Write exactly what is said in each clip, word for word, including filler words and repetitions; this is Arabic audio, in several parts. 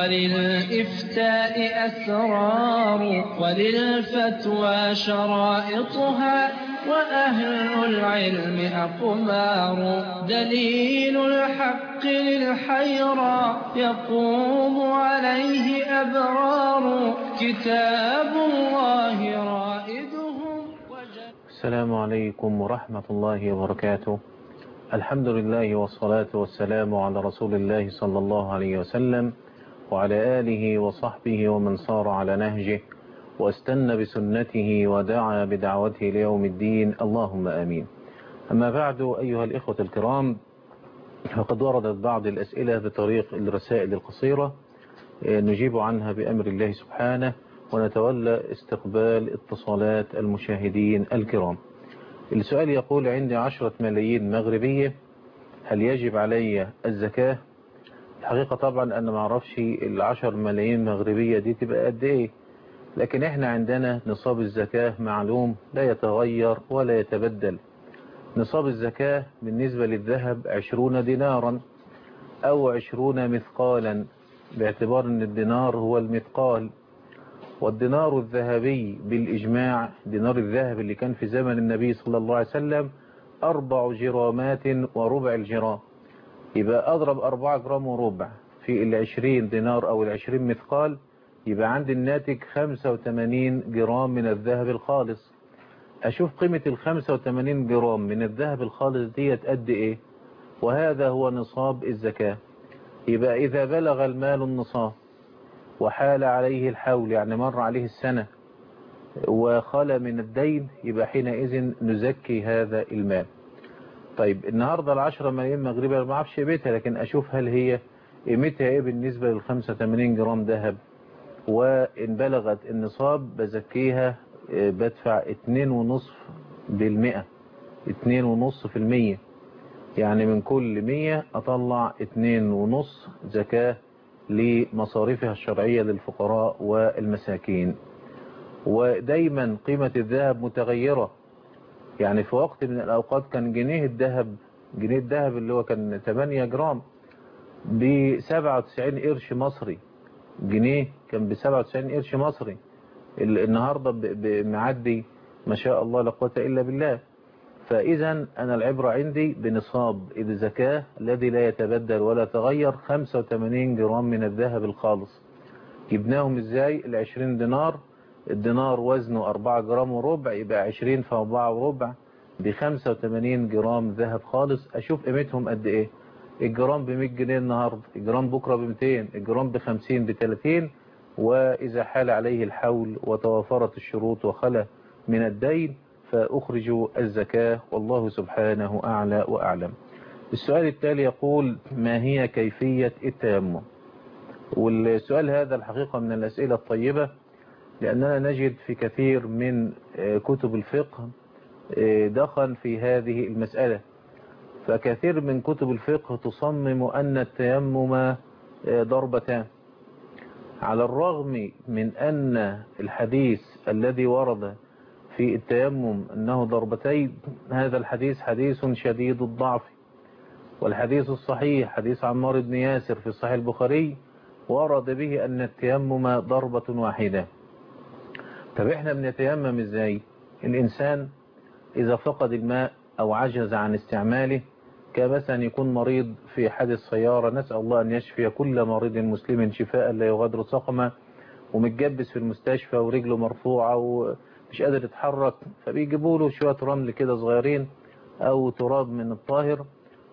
وللإفتاء أسرار وللفتوى شرائطها وأهل العلم أقمار دليل الحق للحيرى يقوم عليه أبرار كتاب الله رائدهم. السلام عليكم ورحمة الله وبركاته. الحمد لله والصلاة والسلام على رسول الله صلى الله عليه وسلم وعلى آله وصحبه ومن صار على نهجه واستنى بسنته ودعا بدعوته ليوم الدين، اللهم آمين. أما بعد، أيها الإخوة الكرام، فقد وردت بعض الأسئلة بطريق الرسائل القصيرة نجيب عنها بأمر الله سبحانه، ونتولى استقبال اتصالات المشاهدين الكرام. السؤال يقول: عندي عشرة ملايين مغربية، هل يجب علي الزكاة؟ الحقيقة طبعا أنا ما أعرفش العشر ملايين مغربية دي تبقى قد إيه، لكن إحنا عندنا نصاب الزكاة معلوم لا يتغير ولا يتبدل. نصاب الزكاة بالنسبة للذهب عشرون دينارا أو عشرون مثقالا، باعتبار أن الدينار هو المثقال. والدينار الذهبي بالإجماع، دينار الذهب اللي كان في زمن النبي صلى الله عليه وسلم أربع جرامات وربع الجرام، يبقى أضرب أربعة جرام وربع في العشرين دينار أو العشرين مثقال، يبقى عندي الناتج خمسة وثمانين جرام من الذهب الخالص. أشوف قيمة الخمسة وثمانين جرام من الذهب الخالص ديت قد إيه، وهذا هو نصاب الزكاة. يبقى إذا بلغ المال النصاب وحال عليه الحول، يعني مر عليه السنة وخلى من الدين، يبقى حينئذ نزكي هذا المال. طيب النهاردة العشرة ملايين مغربية ما اعرفش قيمتها، لكن أشوف هل هي قيمتها إيه بالنسبة للخمسة وثمانين جرام ذهب، وإن بلغت النصاب بزكيها بدفع اتنين ونصف بالمئة، اتنين ونصف في المية، يعني من كل مية أطلع اتنين ونص زكاة لمصاريفها الشرعية للفقراء والمساكين. ودايما قيمة الذهب متغيرة، يعني في وقت من الأوقات كان جنيه الذهب جنيه الذهب اللي هو كان ثمانية جرام ب سبعة وتسعين قرش مصري، جنيه كان ب سبعة وتسعين قرش مصري، النهاردة بمعدي ما شاء الله لا قوة إلا بالله. فإذا أنا العبرة عندي بنصاب الزكاة الذي لا يتبدل ولا تغير، خمسة وثمانين جرام من الذهب الخالص. جبناهم إزاي؟ العشرين دينار، الدينار وزنه أربعة جرام وربع، يبقى عشرين في أربعة وربع بخمسة وثمانين جرام ذهب خالص. أشوف قيمتهم قد إيه. الجرام بمية جنيه النهاردة، الجرام بكرة بمتين، الجرام بخمسين بتلاتين، وإذا حال عليه الحول وتوافرت الشروط وخلى من الدين فأخرج الزكاة، والله سبحانه أعلى وأعلم. السؤال التالي يقول: ما هي كيفية التيمم؟ والسؤال هذا الحقيقة من الأسئلة الطيبة، لأننا نجد في كثير من كتب الفقه دخل في هذه المسألة. فكثير من كتب الفقه تصمم أن التيمم ضربتان، على الرغم من أن الحديث الذي ورد في التيمم أنه ضربتين، هذا الحديث حديث شديد الضعف. والحديث الصحيح حديث عمار بن ياسر في صحيح البخاري ورد به أن التيمم ضربة واحدة. طب احنا بنتيمم ازاي؟ الإنسان إذا فقد الماء أو عجز عن استعماله، كمثلا يكون مريض في حادث سيارة، نسأل الله أن يشفي كل مريض مسلم شفاء لا يغادر سقما، ومتجبس في المستشفى ورجله مرفوعة ومش قادر يتحرك، فبيجيبوا له شوية رمل كده صغيرين أو تراب من الطاهر،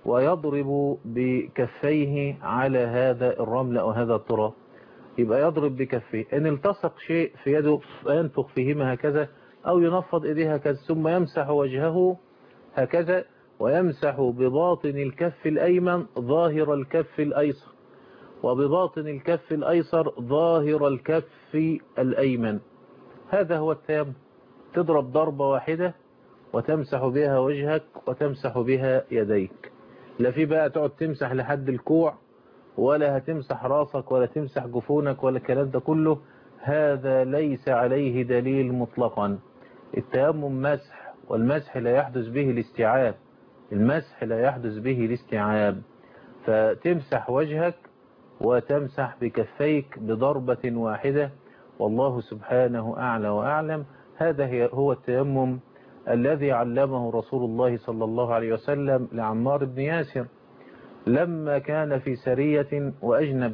ويضرب بكفيه على هذا الرمل أو هذا التراب. يبقى يضرب بكفيه، إن التصق شيء في يده فينفخ فيهما هكذا، أو ينفض إيديه هكذا، ثم يمسح وجهه هكذا، ويمسح بباطن الكف الأيمن ظاهر الكف الأيسر، وبباطن الكف الأيسر ظاهر الكف الأيمن. هذا هو التيمم. تضرب ضربة واحدة وتمسح بها وجهك وتمسح بها يديك، لا في بقى تقعد تمسح لحد الكوع، ولا هتمسح راسك، ولا تمسح جفونك، ولا الكلام ده كله. هذا ليس عليه دليل مطلقا. التيمم مسح، والمسح لا يحدث به الاستيعاب، المسح لا يحدث به الاستيعاب. فتمسح وجهك وتمسح بكفيك بضربة واحدة، والله سبحانه أعلى وأعلم. هذا هو التيمم الذي علمه رسول الله صلى الله عليه وسلم لعمار بن ياسر لما كان في سرية وأجنب،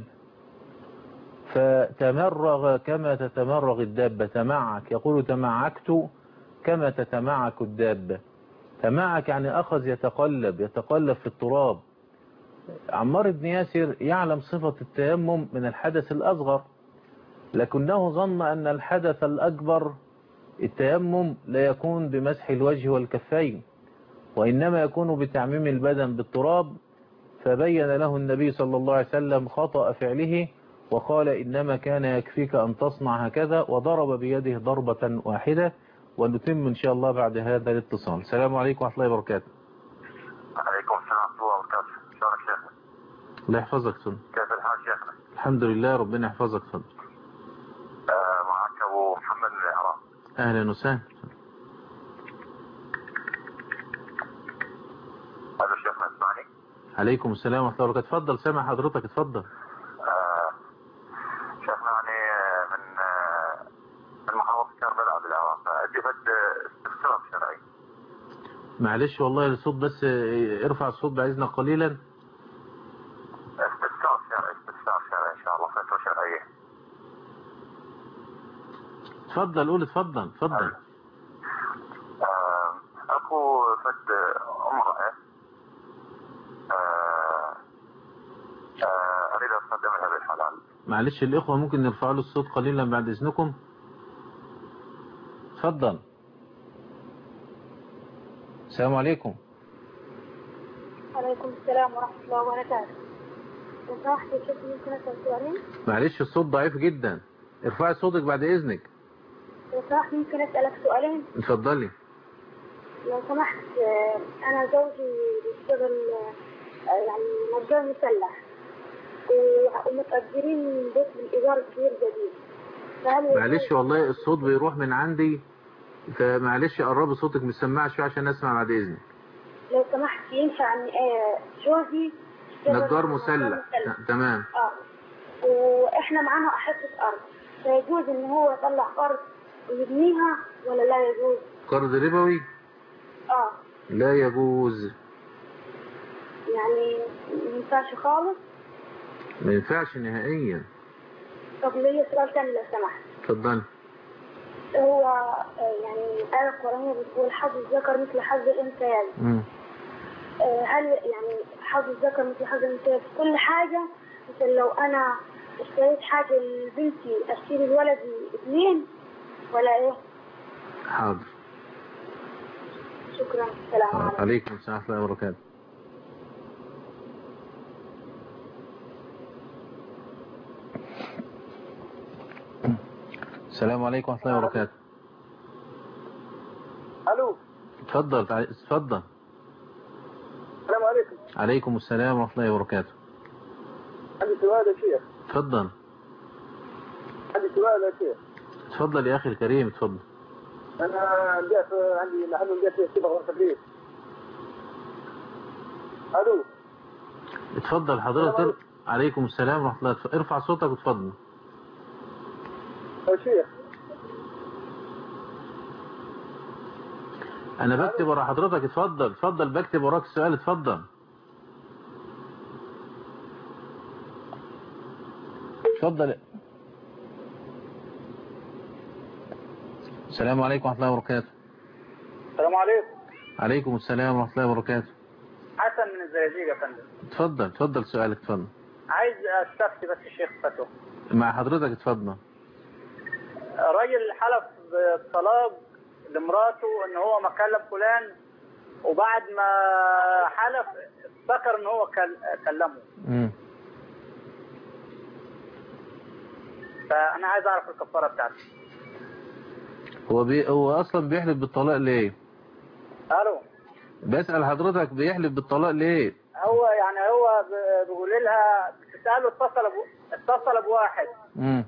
فتمرغ كما تتمرغ الدابة، تمعك، يقول تمعكت كما تتمعك الدابة. تمعك يعني أخذ يتقلب يتقلب في التراب. عمار بن ياسر يعلم صفة التيمم من الحدث الأصغر، لكنه ظن أن الحدث الأكبر التيمم لا يكون بمسح الوجه والكفين، وإنما يكون بتعميم البدن بالتراب. فبين له النبي صلى الله عليه وسلم خطأ فعله وقال إنما كان يكفيك أن تصنع هكذا، وضرب بيده ضربة واحدة. ونتم إن شاء الله بعد هذا الاتصال. السلام عليكم ورحمة الله وبركاته. عليكم السلام ورحمة الله وبركاته. شلونك شيخنا؟ الله يحفظك سن. كيف الحال شيخنا؟ الحمد لله، ربنا يحفظك سن. آه معك أبو محمد من العراق. أهلا وسهلا. أهلا شيخنا، اسمعني؟ عليكم السلام ورحمة الله وبركاته. تفضل، سامع حضرتك، اتفضل. آه شيخنا أنا من آه من محافظة كربلاء بالعراق، عندي بد استفسار شرعي. معلش والله الصوت بس، ارفع الصوت بإذنك قليلا. استفسار شرعي استفسار شرعي إن شاء الله، فتوى شرعية. تفضل قول، اتفضل اتفضل. آه أكو فد امرأة آه آه أريد أقدم لها بالحلال. معلش الإخوة ممكن نرفع له الصوت قليلا بعد إذنكم. تفضل. السلام عليكم. عليكم السلام ورحمة الله وبركاته. لو سمحت يا شيخ ممكن أسأل سؤالين؟ معلش الصوت ضعيف جدا، ارفعي صوتك بعد إذنك. لو سمحت ممكن أسألك سؤالين؟ اتفضلي. لو سمحت، أنا زوجي بيشتغل يعني نجار مسلح، ومتأجرين بيت بالإيجار كبير جديد. معلش والله الصوت بيروح من عندي، فمعلش قربي صوتك من السماعة شوية عشان أسمع بعد إذنك. لو سمحت ينفع إن جوزي نجار مسلح. تمام. اه واحنا معانا حصة أرض، فيجوز إن هو يطلع قرض ويبنيها ولا لا يجوز؟ قرض ربوي؟ اه لا يجوز. يعني ما ينفعش خالص؟ ما ينفعش نهائيا. طب ليا سؤال تاني لو سمحت. اتفضل. هو يعني الآية القرآنية بتقول حظ الذكر مثل حظ الأنثيين. امم هل يعني حظ الذكر مثل حظ الأنثيين في كل حاجة؟ مثل لو أنا اشتريت حاجة لبنتي أشتري لولدي اثنين ولا إيه؟ حاضر. شكرا. السلام عليكم. عليكم السلام ورحمة الله وبركاته. السلام عليكم ورحمة الله وبركاته. الو. اتفضل اتفضل. السلام عليكم. عليكم السلام ورحمة الله وبركاته. عندي سؤال يا شيخ. اتفضل. عندي سؤال يا شيخ. اتفضل يا اخي الكريم، اتفضل. انا جات عندي محل جات فيه صبغه وتبريد. الو. اتفضل حضرتك. عليكم السلام ورحمة الله. ارفع صوتك واتفضل. يا شيخ انا بكتب ورا حضرتك. اتفضل اتفضل، بكتب وراك السؤال. اتفضل اتفضل. السلام عليكم ورحمة الله وبركاته. السلام عليكم. عليكم السلام ورحمة الله وبركاته. حسن من الزقازيق يا فندم. اتفضل اتفضل سؤالك. اتفضل. عايز استفتي بس الشيخ فتوى. مع حضرتك. اتفضل. راجل حلف بالطلاق لمراته ان هو ما كلم فلان، وبعد ما حلف افتكر ان هو كلمه. امم فانا عايز اعرف الكفاره بتاعته. هو بي... هو اصلا بيحلف بالطلاق ليه؟ الو. بسأل حضرتك بيحلف بالطلاق ليه؟ هو يعني هو بيقول لها بتساله اتصل ب... اتصل بواحد. امم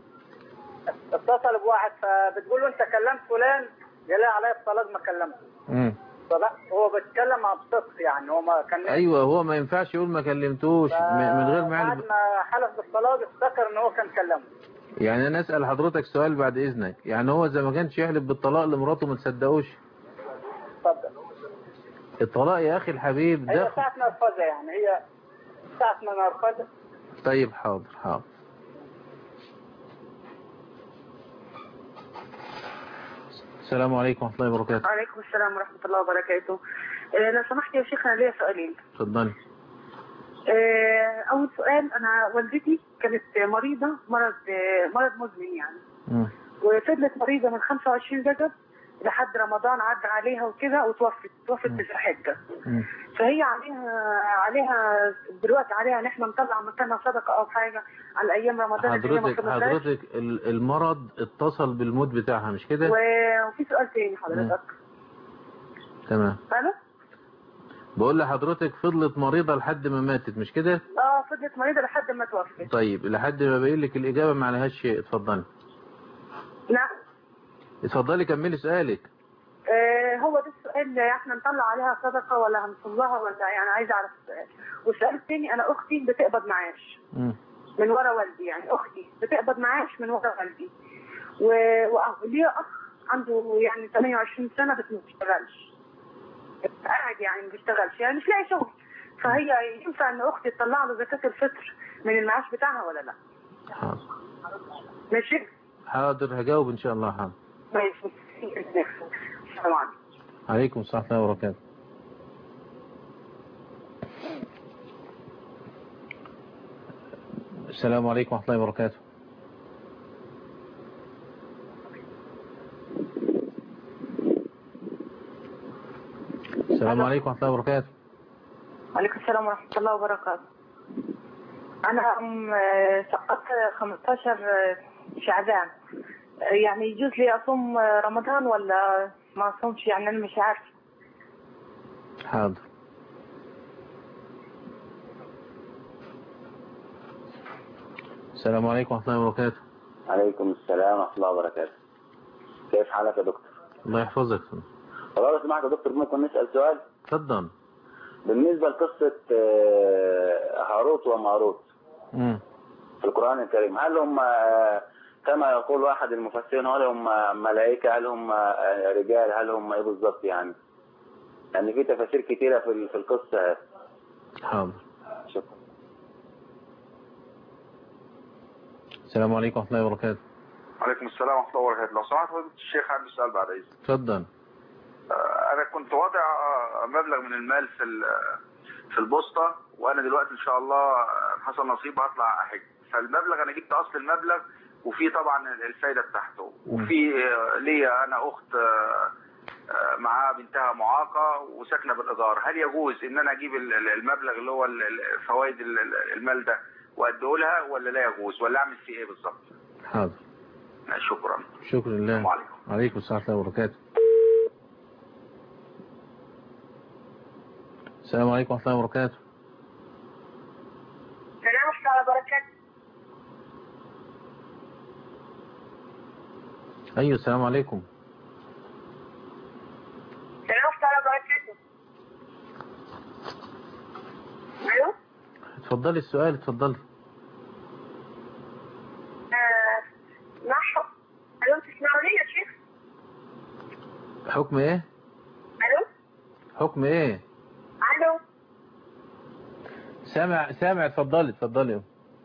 اتصل بواحد فبتقول له انت كلمت فلان؟ قال لها عليا الطلاق ما كلمته. امم فلا هو بيتكلم عن صدق يعني، هو ما كان ايوه هو ما ينفعش يقول ما كلمتوش من غير ما بعد يعلم. ما حلف بالطلاق افتكر ان هو كان كلمه. يعني انا اسال حضرتك سؤال بعد اذنك، يعني هو اذا ما كانش يحلف بالطلاق لمراته ما تصدقوش؟ اتفضل. الطلاق يا اخي الحبيب هي ده ساعة نرفزة يعني، هي ساعة ما نرفزة. طيب حاضر حاضر. السلام عليكم ورحمة الله وبركاته. وعليكم السلام ورحمة الله وبركاته. آه، لو سمحت يا شيخ أنا ليا سؤالين. اتفضلي. آه، أول سؤال، أنا والدتي كانت مريضة مرض آه، مرض مزمن يعني. مم. وفضلت مريضة من خمسة وعشرين رجب لحد رمضان عدى عليها وكده، وتوفت توفت في الحجة. فهي عليها عليها دلوقتي عليها ان احنا نطلع مكانها صدقة او حاجة على ايام رمضان. حضرتك حضرتك المرض اتصل بالموت بتاعها مش كده؟ وفي سؤال تاني حضرتك. تمام. الو. بقول لحضرتك فضلت مريضة لحد ما ماتت مش كده؟ اه فضلت مريضة لحد ما توفت. طيب لحد ما باين لك الإجابة ما عليهاش شيء، اتفضلي. نعم. اتفضلي كملي سؤالك. آه هو ده السؤال، احنا نطلع عليها صدقة ولا هنصلها ولا يعني عايزة اعرف السؤال. والسؤال الثاني، انا اختي بتقبض معاش م. من ورا والدي، يعني اختي بتقبض معاش من ورا والدي، وليا اخ عنده يعني ثمانية وعشرين سنة بس ما بيشتغلش، قاعد يعني ما بيشتغلش يعني مش لاقي شغل. فهي ينفع ان اختي تطلع له زكاة الفطر من المعاش بتاعها ولا لا؟ حاضر. ماشي. حاضر هجاوب ان شاء الله. حاضر. ماشي. السلام عليكم. عليكم السلام ورحمة الله وبركاته. السلام عليكم ورحمة الله وبركاته. السلام عليكم ورحمة الله وبركاته. وعليكم السلام ورحمة الله وبركاته. أنا سقطت خمستاشر شعبان، يعني يجوز لي أصوم رمضان ولا ما أصومش؟ يعني أنا مش عارفة. حاضر. السلام عليكم ورحمة الله وبركاته. عليكم السلام ورحمة الله وبركاته. كيف حالك يا دكتور؟ الله يحفظك. والله لو سمحت يا دكتور ممكن نسأل سؤال؟ اتفضل. بالنسبة لقصة هاروت وماروت امم في القرآن الكريم، هل هم كما يقول واحد المفسرين هل هم ملائكة، هل هم رجال، هل هم ايه بالظبط يعني؟ يعني في تفاسير كتيرة في في القصة. حاضر. شكرا. السلام عليكم ورحمة الله وبركاته. وعليكم السلام ورحمة الله وبركاته. لو سمحت فضيلة الشيخ عندي سؤال بعد إذنك. اتفضل. أنا كنت واضع مبلغ من المال في في البوسطة، وأنا دلوقتي إن شاء الله حصل نصيب هطلع أحج، فالمبلغ أنا جبت أصل المبلغ وفي طبعا الفايدة بتاعته، وفي ليا أنا أخت معاها بنتها معاقة وساكنة بالإيجار، هل يجوز إن أنا أجيب المبلغ اللي هو فوائد المال ده وأديه لها ولا لا يجوز، ولا أعمل فيه إيه بالظبط؟ حاضر. شكرا. شكرا لله. السلام عليكم. عليكم السلام ورحمة الله وبركاته. السلام عليكم ورحمة الله وبركاته. السلام ورحمة الله وبركاته. أيوة السلام عليكم. السلام ورحمة الله وبركاته. أيوه. اتفضلي السؤال اتفضلي. آه ما حكم؟ ألو تسمعوني يا شيخ؟ حكم إيه؟ ألو. حكم إيه؟ ألو. سامع سامع اتفضلي اتفضلي.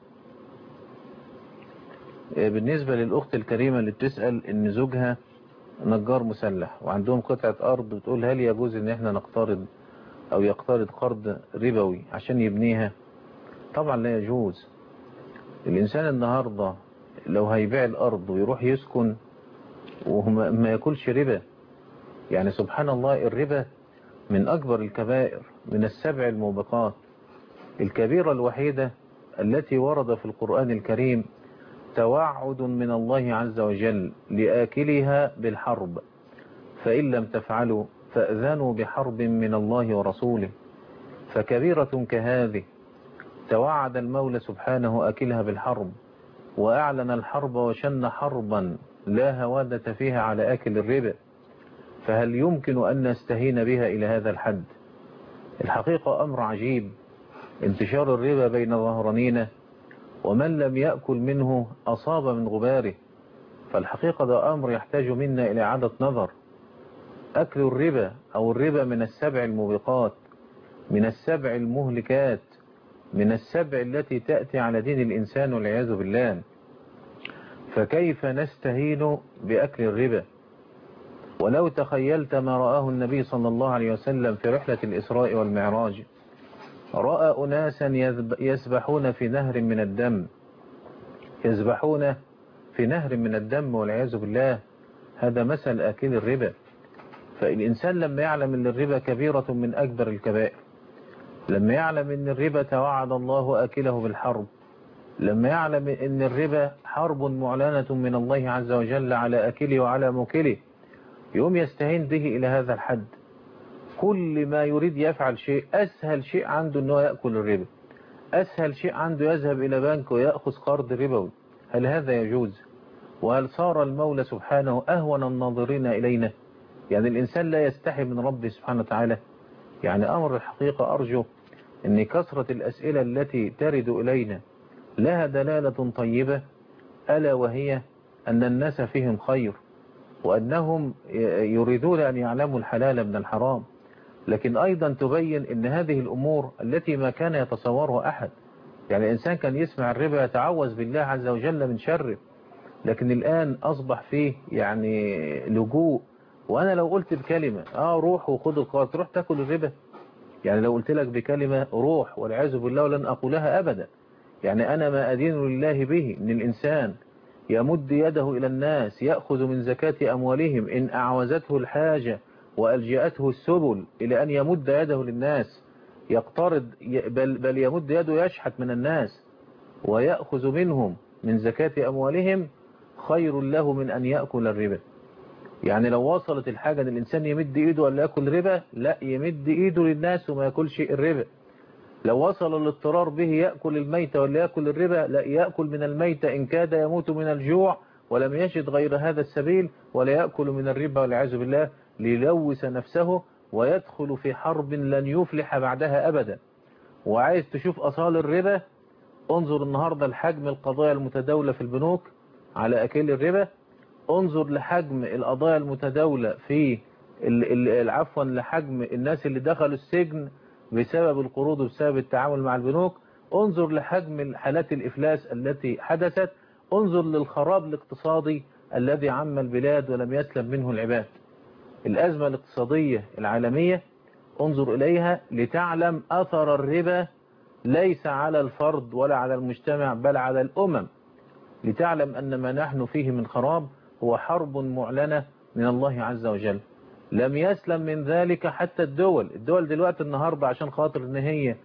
بالنسبة للأخت الكريمة اللي بتسأل إن زوجها نجار مسلح وعندهم قطعة أرض، بتقول هل يجوز إن إحنا نقترض أو يقترض قرض ربوي عشان يبنيها؟ طبعا لا يجوز. الإنسان النهاردة لو هيبيع الأرض ويروح يسكن وما ياكلش ربا، يعني سبحان الله الربا من أكبر الكبائر، من السبع الموبقات. الكبيرة الوحيدة التي ورد في القرآن الكريم توعد من الله عز وجل لآكلها بالحرب، فإن لم تفعلوا فأذنوا بحرب من الله ورسوله. فكبيرة كهذه توعد المولى سبحانه آكلها بالحرب، وأعلن الحرب وشن حربا لا هوادة فيها على آكل الربا. فهل يمكن أن نستهين بها إلى هذا الحد؟ الحقيقة أمر عجيب، انتشار الربا بين ظهرانينا، ومن لم يأكل منه أصاب من غباره. فالحقيقة ده أمر يحتاج منا إلى إعادة نظر. أكل الربا أو الربا من السبع الموبقات، من السبع المهلكات، من السبع التي تأتي على دين الإنسان والعياذ بالله. فكيف نستهين بأكل الربا؟ ولو تخيلت ما رآه النبي صلى الله عليه وسلم في رحلة الإسراء والمعراج، رأى أناسا يسبحون في نهر من الدم، يسبحون في نهر من الدم والعياذ بالله. هذا مثل آكل الربا. فالإنسان لما يعلم أن الربا كبيرة من أكبر الكبائر، لما يعلم أن الربا توعد الله آكله بالحرب، لما يعلم أن الربا حرب معلنة من الله عز وجل على آكله وعلى موكله، يوم يستهين به إلى هذا الحد. كل ما يريد يفعل شيء، أسهل شيء عنده أنه يأكل الربا، أسهل شيء عنده يذهب إلى بنك ويأخذ قرض ربوي. هل هذا يجوز؟ وهل صار المولى سبحانه أهون الناظرين إلينا؟ يعني الإنسان لا يستحي من ربه سبحانه وتعالى. يعني أمر الحقيقة أرجو أن كثرة الأسئلة التي ترد إلينا لها دلالة طيبة، ألا وهي أن الناس فيهم خير، وأنهم يريدون أن يعلموا الحلال من الحرام، لكن أيضا تبين أن هذه الأمور التي ما كان يتصورها أحد. يعني الإنسان كان يسمع الربا يتعوذ بالله عز وجل من شره، لكن الآن أصبح فيه يعني لجوء. وأنا لو قلت بكلمة آه روح وخذ القرض، تروح تأكل الربا. يعني لو قلت لك بكلمة روح، والعياذ بالله ولن أقولها أبدا. يعني أنا ما أدين لله به أن الإنسان يمد يده إلى الناس يأخذ من زكاة أموالهم إن أعوزته الحاجة وألجأته السبل إلى أن يمد يده للناس يقترض، بل, بل يمد يده يشحت من الناس ويأخذ منهم من زكاة أموالهم، خير له من أن يأكل الربا. يعني لو وصلت الحاجة أن الإنسان يمد إيده ولا يأكل ربا، لا، يمد إيده للناس وما يأكلش الربا. لو وصل الاضطرار به يأكل الميت ولا يأكل الربا، لا، يأكل من الميت إن كاد يموت من الجوع ولم يجد غير هذا السبيل، ولا يأكل من الربا والعياذ بالله ليلوث نفسه ويدخل في حرب لن يفلح بعدها أبدا. وعايز تشوف أصال الربا، انظر النهاردة لحجم القضايا المتداولة في البنوك على أكل الربا، انظر لحجم القضايا المتداولة في عفوا لحجم الناس اللي دخلوا السجن بسبب القروض وبسبب التعامل مع البنوك، انظر لحجم حالات الإفلاس التي حدثت، انظر للخراب الاقتصادي الذي عم البلاد ولم يسلم منه العباد. الأزمة الاقتصادية العالمية انظر إليها لتعلم أثر الربا ليس على الفرد ولا على المجتمع بل على الأمم، لتعلم أن ما نحن فيه من خراب هو حرب معلنة من الله عز وجل. لم يسلم من ذلك حتى الدول الدول دلوقتي النهاردة عشان خاطر ان هي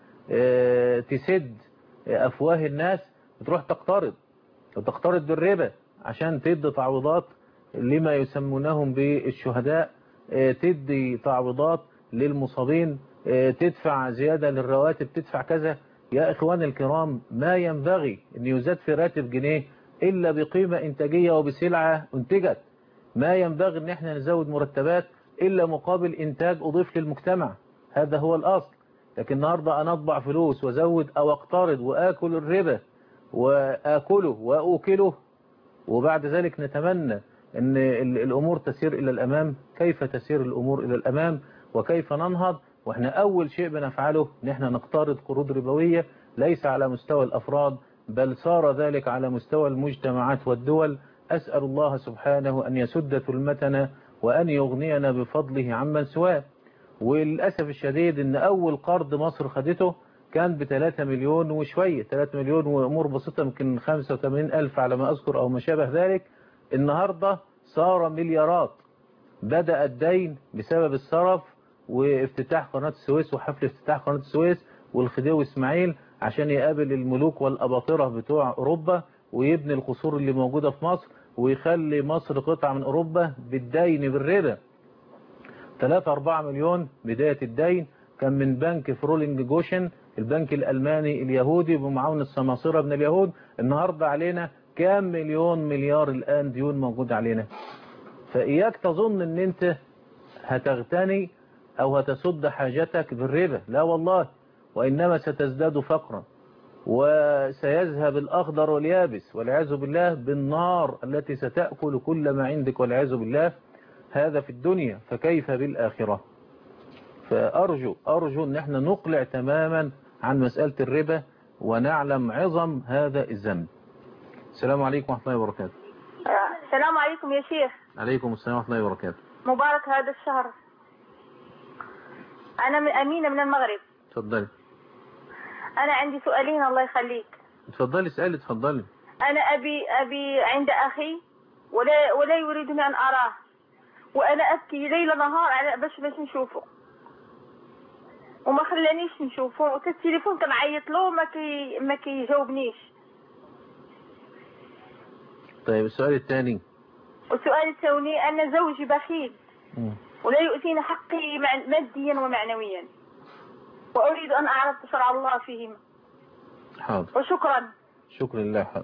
تسد أفواه الناس بتروح تقترض وتقترض بالربا عشان تدي تعويضات لما يسمونهم بالشهداء، تدي تعويضات للمصابين، تدفع زيادة للرواتب، تدفع كذا. يا إخوان الكرام، ما ينبغي أن يزاد في راتب جنيه إلا بقيمة إنتاجية وبسلعة أنتجت. ما ينبغي أن احنا نزود مرتبات إلا مقابل إنتاج أضيف للمجتمع، هذا هو الأصل. لكن النهاردة أنا أطبع فلوس وأزود أو أقترض وآكل الربا وآكله وأوكله، وبعد ذلك نتمنى أن الأمور تسير إلى الأمام. كيف تسير الأمور إلى الأمام وكيف ننهض وإحنا أول شيء بنفعله أن احنا نقترض قروض ربوية ليس على مستوى الأفراد بل صار ذلك على مستوى المجتمعات والدول. أسأل الله سبحانه أن يسد ثلمتنا وأن يغنينا بفضله عمن سواه. وللأسف الشديد أن أول قرض مصر خدته كان بثلاثة مليون وشوية، ثلاثة مليون وأمور بسيطة، يمكن خمسة وثمانين ألف على ما أذكر أو ما شابه ذلك. النهاردة صار مليارات. بدأ الدين بسبب الصرف وافتتاح قناة السويس وحفل افتتاح قناة السويس والخديوي إسماعيل عشان يقابل الملوك والأباطرة بتوع أوروبا ويبني القصور اللي موجودة في مصر ويخلي مصر قطعة من أوروبا بالدين بالربا. ثلاثة أربعة مليون بداية الدين كان من بنك فرولينج جوشن البنك الألماني اليهودي بمعاونة السماصرة من اليهود. النهاردة علينا كام مليون مليار الآن ديون موجود علينا. فإياك تظن أن أنت هتغتني أو هتسد حاجتك بالربا، لا والله، وإنما ستزداد فقرا، وسيذهب الأخضر واليابس والعياذ بالله بالنار التي ستأكل كل ما عندك والعياذ بالله. هذا في الدنيا، فكيف بالآخرة؟ فأرجو أرجو أن احنا نقلع تماما عن مسألة الربا ونعلم عظم هذا الذنب. السلام عليكم ورحمة الله وبركاته. السلام عليكم يا شيخ. عليكم السلام ورحمة الله وبركاته. مبارك هذا الشهر. أنا من أمينة من المغرب. تفضلي. أنا عندي سؤالين الله يخليك. تفضلي اسألي. تفضلي. أنا أبي أبي عند أخي ولا ولا يريدني أن أراه، وأنا أبكي ليل نهار على باش باش نشوفه، وما خلانيش نشوفه، والتليفون كنعيط له ما كي ما كيجاوبنيش. طيب السؤال الثاني. والسؤال الثاني أن زوجي بخيل م. ولا يؤتيني حقي ماديا ومعنويا، وأريد أن أعرف شرع الله فيهما. حاضر. وشكرا. شكرا لله. حاضر.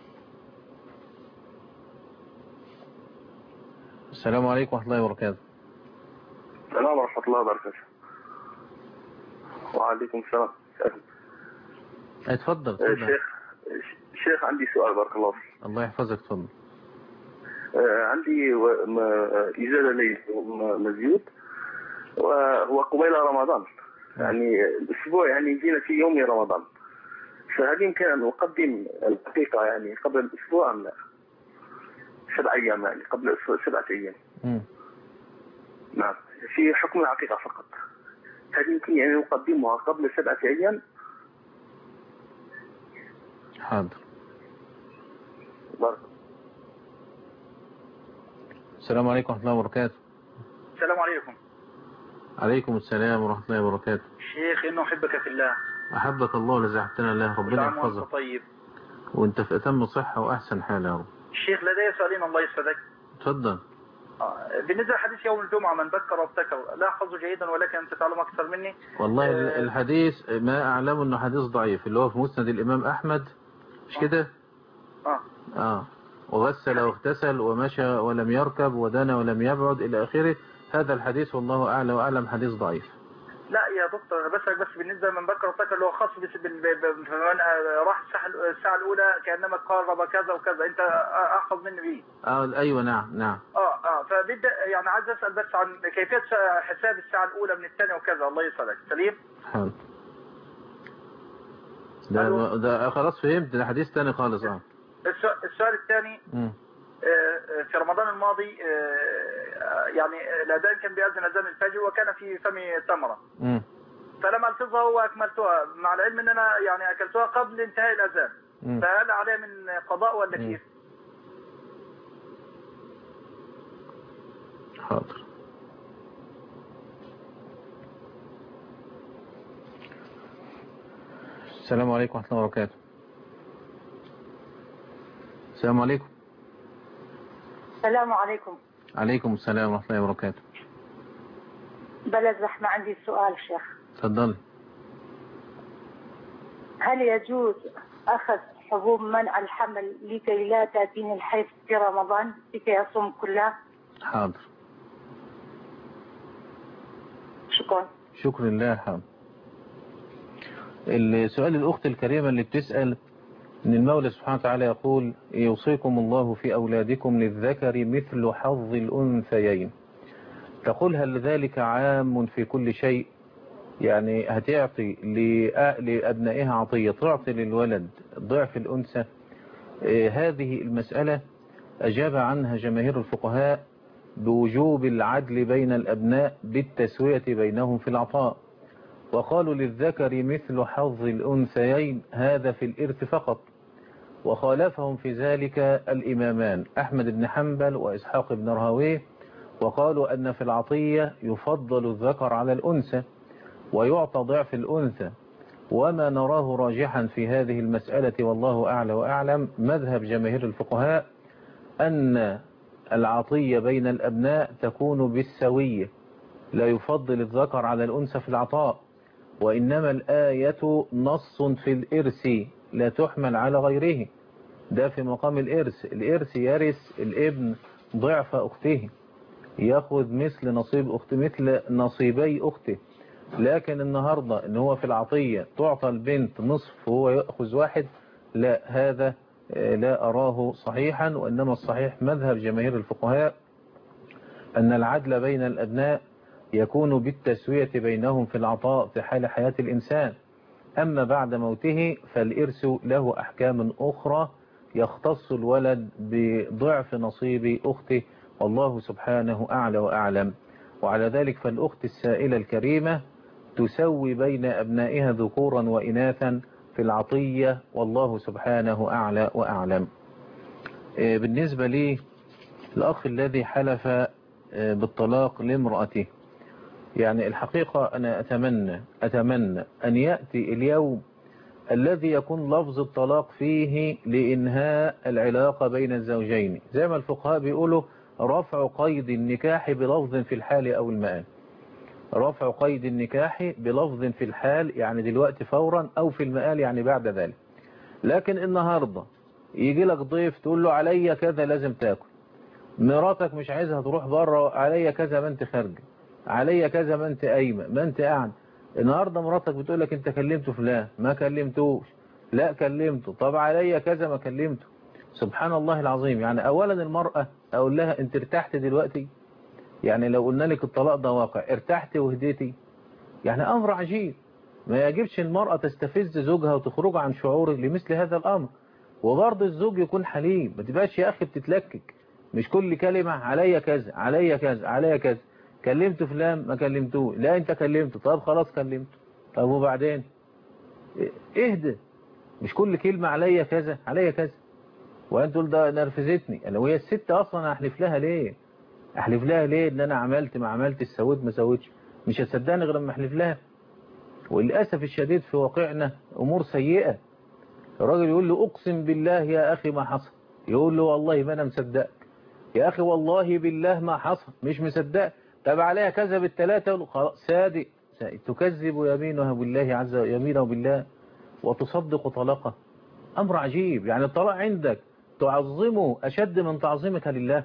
السلام عليكم ورحمة الله وبركاته. السلام ورحمة الله وبركاته. وعليكم السلام. اتفضل. اتفضل. شيخ شيخ عندي سؤال بارك الله فيك. الله يحفظك. اتفضل. عندي إجازة لي مزيود وهو قبيل رمضان، يعني الأسبوع يعني يجينا في يوم رمضان، فهل يمكن أن أقدم الحقيقة يعني قبل الأسبوع أم لا؟ سبع أيام يعني قبل الأسبوع سبعة أيام. م. نعم، في حكم العقيقة فقط. هل يمكن يعني أقدمها قبل سبعة أيام؟ حاضر. بارك. السلام عليكم ورحمة الله وبركاته. السلام عليكم. عليكم السلام ورحمة الله وبركاته. شيخ إنه أحبك في الله. أحبك الله ولزعتنا الله، ربنا يحفظك. طيب. وأنت في أتم صحة وأحسن حال يا رب. الشيخ لدي سؤالين الله يسعدك. تفضل. بالنسبة لحديث يوم الجمعة من بكر وابتكر لا أحفظه جيدا، ولكن أنت تعلم أكثر مني. والله آه الحديث ما أعلم أنه حديث ضعيف، اللي هو في مسند الإمام أحمد، مش كده؟ آه. آه وغسل واغتسل ومشى ولم يركب ودنا ولم يبعد إلى آخره. هذا الحديث والله أعلى وأعلم حديث ضعيف. لا يا دكتور، بس بس بالنسبة من بكر وابتكر اللي هو خاص بمن راح الساعة الأولى كأنما قرب كذا وكذا، أنت أحفظ مني بيه. آه أيوة نعم نعم. آه آه فبدأ يعني عايز أسأل بس عن كيفية حساب الساعة الأولى من الثانية وكذا. الله يسعدك. سليم. حاضر. ده ده خلاص فهمت، ده حديث ثاني خالص. اه السؤال الثاني، في رمضان الماضي يعني الأذان كان بيأذن أذان الفجر وكان في فمي تمرة، فلم ألفظها وأكملتها، مع العلم أن أنا يعني أكلتها قبل انتهاء الأذان، فهل عليه من قضاء ولا كيف؟ حاضر. السلام عليكم ورحمة الله وبركاته. السلام عليكم. السلام عليكم. عليكم السلام ورحمة الله وبركاته. بلا زحمة، عندي سؤال شيخ. تفضل. هل يجوز أخذ حبوب منع الحمل لكي لا تأتيني الحيض في رمضان لكي أصوم كله؟ حاضر. شكرا. شكرا لله. حاضر. السؤال الأخت الكريمة اللي بتسأل إن المولى سبحانه وتعالى يقول يوصيكم الله في أولادكم للذكر مثل حظ الأنثيين، تقول هل ذلك عام في كل شيء؟ يعني هتعطي لأبنائها عطية، تعطي للولد ضعف الأنثى؟ هذه المسألة أجاب عنها جماهير الفقهاء بوجوب العدل بين الأبناء بالتسوية بينهم في العطاء، وقالوا للذكر مثل حظ الأنثيين، هذا في الإرث فقط. وخالفهم في ذلك الإمامان أحمد بن حنبل وإسحاق بن راهويه، وقالوا أن في العطية يفضل الذكر على الأنثى ويعطى ضعف الأنثى. وما نراه راجحا في هذه المسألة والله أعلى وأعلم مذهب جماهير الفقهاء أن العطية بين الأبناء تكون بالسوية، لا يفضل الذكر على الأنثى في العطاء، وإنما الآية نص في الإرث لا تحمل على غيره، ده في مقام الإرث. الإرث يرث الابن ضعف أخته، ياخد مثل نصيب أخته مثل نصيبي أخته. لكن النهاردة ان هو في العطية تعطى البنت نصف وهو يأخذ واحد، لا، هذا لا أراه صحيحا. وإنما الصحيح مذهب جماهير الفقهاء أن العدل بين الأبناء يكون بالتسوية بينهم في العطاء في حال حياة الإنسان. أما بعد موته فالإرث له أحكام أخرى، يختص الولد بضعف نصيب أخته، والله سبحانه أعلى وأعلم. وعلى ذلك فالأخت السائلة الكريمة تسوي بين أبنائها ذكورا وإناثا في العطية، والله سبحانه أعلى وأعلم. بالنسبة لي الأخ الذي حلف بالطلاق لامرأته، يعني الحقيقة أنا أتمنى أتمنى أن يأتي اليوم الذي يكون لفظ الطلاق فيه لإنهاء العلاقة بين الزوجين، زي ما الفقهاء بيقولوا رفع قيد النكاح بلفظ في الحال أو المآل. رفع قيد النكاح بلفظ في الحال يعني دلوقتي فورا، أو في المآل يعني بعد ذلك. لكن النهاردة يجي لك ضيف تقول له عليا كذا لازم تاكل، مراتك مش عايزها تروح بره، عليا كذا ما انت خارجه، عليا كذا ما انت قايمه ما انت قاعد. النهارده مراتك بتقول لك انت كلمته فلان، ما كلمتوش، لا كلمته، طب عليا كذا ما كلمته. سبحان الله العظيم. يعني اولا المرأة اقول لها انت ارتحت دلوقتي؟ يعني لو قلنا لك الطلاق ده واقع ارتحت وهديتي؟ يعني امر عجيب. ما يجبش المرأة تستفز زوجها وتخرج عن شعوره لمثل هذا الامر. وبرضه الزوج يكون حليم، ما تبقاش يا اخي بتتلكك، مش كل كلمة عليا كذا عليا كذا عليا كذا. كلمت فلان ما كلمتوه، لا انت كلمته، طب خلاص كلمته، طب وبعدين اهدى، مش كل كلمة عليا كذا عليا كذا. وانت تقول ده نرفزتني انا، وهي الست اصلا احلف لها ليه؟ احلف لها ليه ان انا عملت ما عملتش سويت ما سويتش؟ مش هتصدقني غير لما احلف لها. وللاسف الشديد في واقعنا امور سيئة. الراجل يقول له اقسم بالله يا اخي ما حصل، يقول له والله ما انا مصدقك يا اخي، والله بالله ما حصل، مش مصدق. طب عليها كذا بالثلاثه، خلاص صادق، تكذب يمينها بالله عز وجل، يمينه بالله وتصدق طلاقه. امر عجيب. يعني الطلاق عندك تعظمه اشد من تعظيمك لله.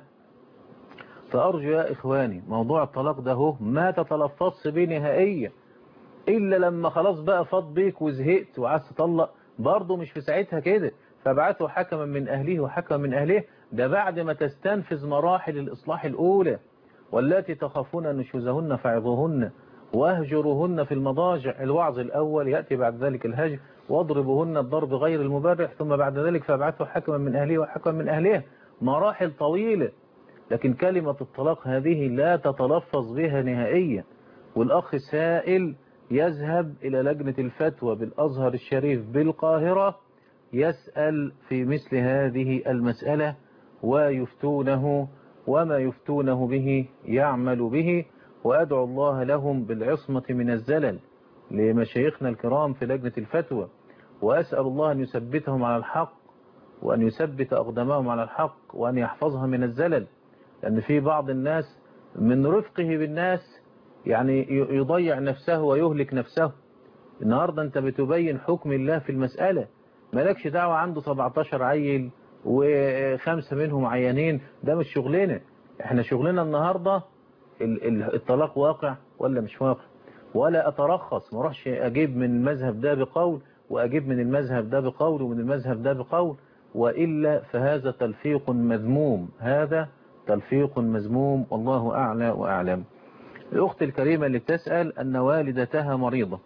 فارجو يا اخواني موضوع الطلاق ده هو ما تتلفظش به نهائيا الا لما خلاص بقى فاض بيك وزهقت وعايز تطلق، برضه مش في ساعتها كده. فابعثوا حكما من اهله وحكما من اهله، ده بعد ما تستنفذ مراحل الإصلاح الأولى. والتي تخافون نشوزهن فعظوهن واهجروهن في المضاجع. الوعظ الأول يأتي بعد ذلك الهجر، واضربوهن الضرب غير المبرح، ثم بعد ذلك فابعثوا حكما من أهله وحكما من أهله. مراحل طويلة. لكن كلمة الطلاق هذه لا تتلفظ بها نهائيا. والأخ السائل يذهب إلى لجنة الفتوى بالأزهر الشريف بالقاهرة، يسأل في مثل هذه المسألة ويفتونه، وما يفتونه به يعمل به. وأدعو الله لهم بالعصمة من الزلل لمشايخنا الكرام في لجنة الفتوى، وأسأل الله أن يثبتهم على الحق، وأن يثبت أقدامهم على الحق، وأن يحفظها من الزلل. لأن في بعض الناس من رفقه بالناس يعني يضيع نفسه ويهلك نفسه. النهاردة أنت بتبين حكم الله في المسألة، مالكش دعوة عنده سبعتاشر عيل وخمسة منهم عيانين، ده مش شغلنا. احنا شغلنا النهاردة الطلاق واقع ولا مش واقع. ولا أترخص، ما اروحش أجيب من المذهب ده بقول وأجيب من المذهب ده بقول ومن المذهب ده بقول، وإلا فهذا تلفيق مذموم، هذا تلفيق مذموم، والله أعلى وأعلم. الأخت الكريمة اللي بتسأل أن والدتها مريضة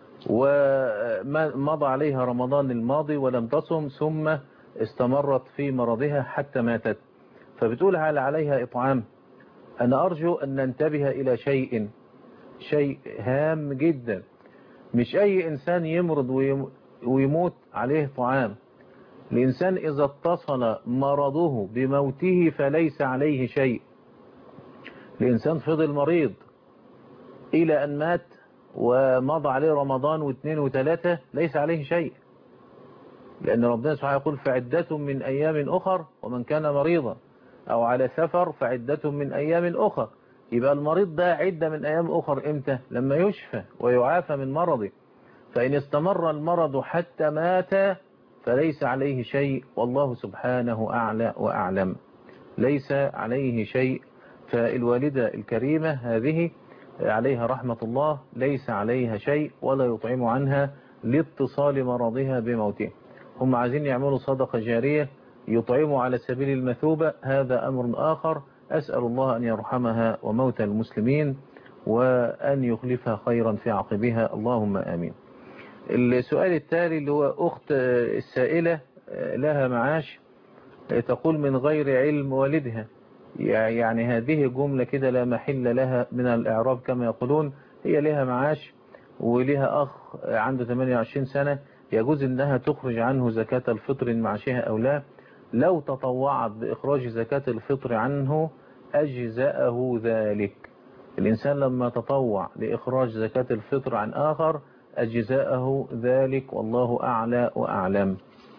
ومضى عليها رمضان الماضي ولم تصم، ثم استمرت في مرضها حتى ماتت، فبتقول هل عليها إطعام؟ أنا أرجو أن ننتبه إلى شيء شيء هام جدا. مش أي إنسان يمرض ويموت عليه طعام. الإنسان إذا اتصل مرضه بموته فليس عليه شيء. الإنسان فضل مريض إلى أن مات ومضى عليه رمضان واثنين وثلاثة، ليس عليه شيء، لأن ربنا سبحانه يقول فعدة من أيام أخر، ومن كان مريضا أو على سفر فعدة من أيام أخر. يبقى المريض ده عدة من أيام أخر إمتى؟ لما يشفى ويعافى من مرضه. فإن استمر المرض حتى مات فليس عليه شيء، والله سبحانه أعلى وأعلم. ليس عليه شيء. فالوالدة الكريمة هذه عليها رحمة الله ليس عليها شيء ولا يطعم عنها لاتصال مرضها بموته. هم عايزين يعملوا صدقة جارية يطعموا على سبيل المثوبة، هذا أمر آخر. أسأل الله أن يرحمها وموتى المسلمين وأن يخلفها خيرا في عقبها، اللهم آمين. السؤال التالي اللي هو أخت السائلة لها معاش تقول من غير علم والدها، يعني هذه جملة كده لا محل لها من الإعراب كما يقولون. هي لها معاش ولها أخ عنده ثمانية وعشرين سنة، يجوز أنها تخرج عنه زكاة الفطر من معاشها أو لا؟ لو تطوعت بإخراج زكاة الفطر عنه أجزأه ذلك. الإنسان لما تطوع لإخراج زكاة الفطر عن آخر أجزاءه ذلك، والله أعلى وأعلم.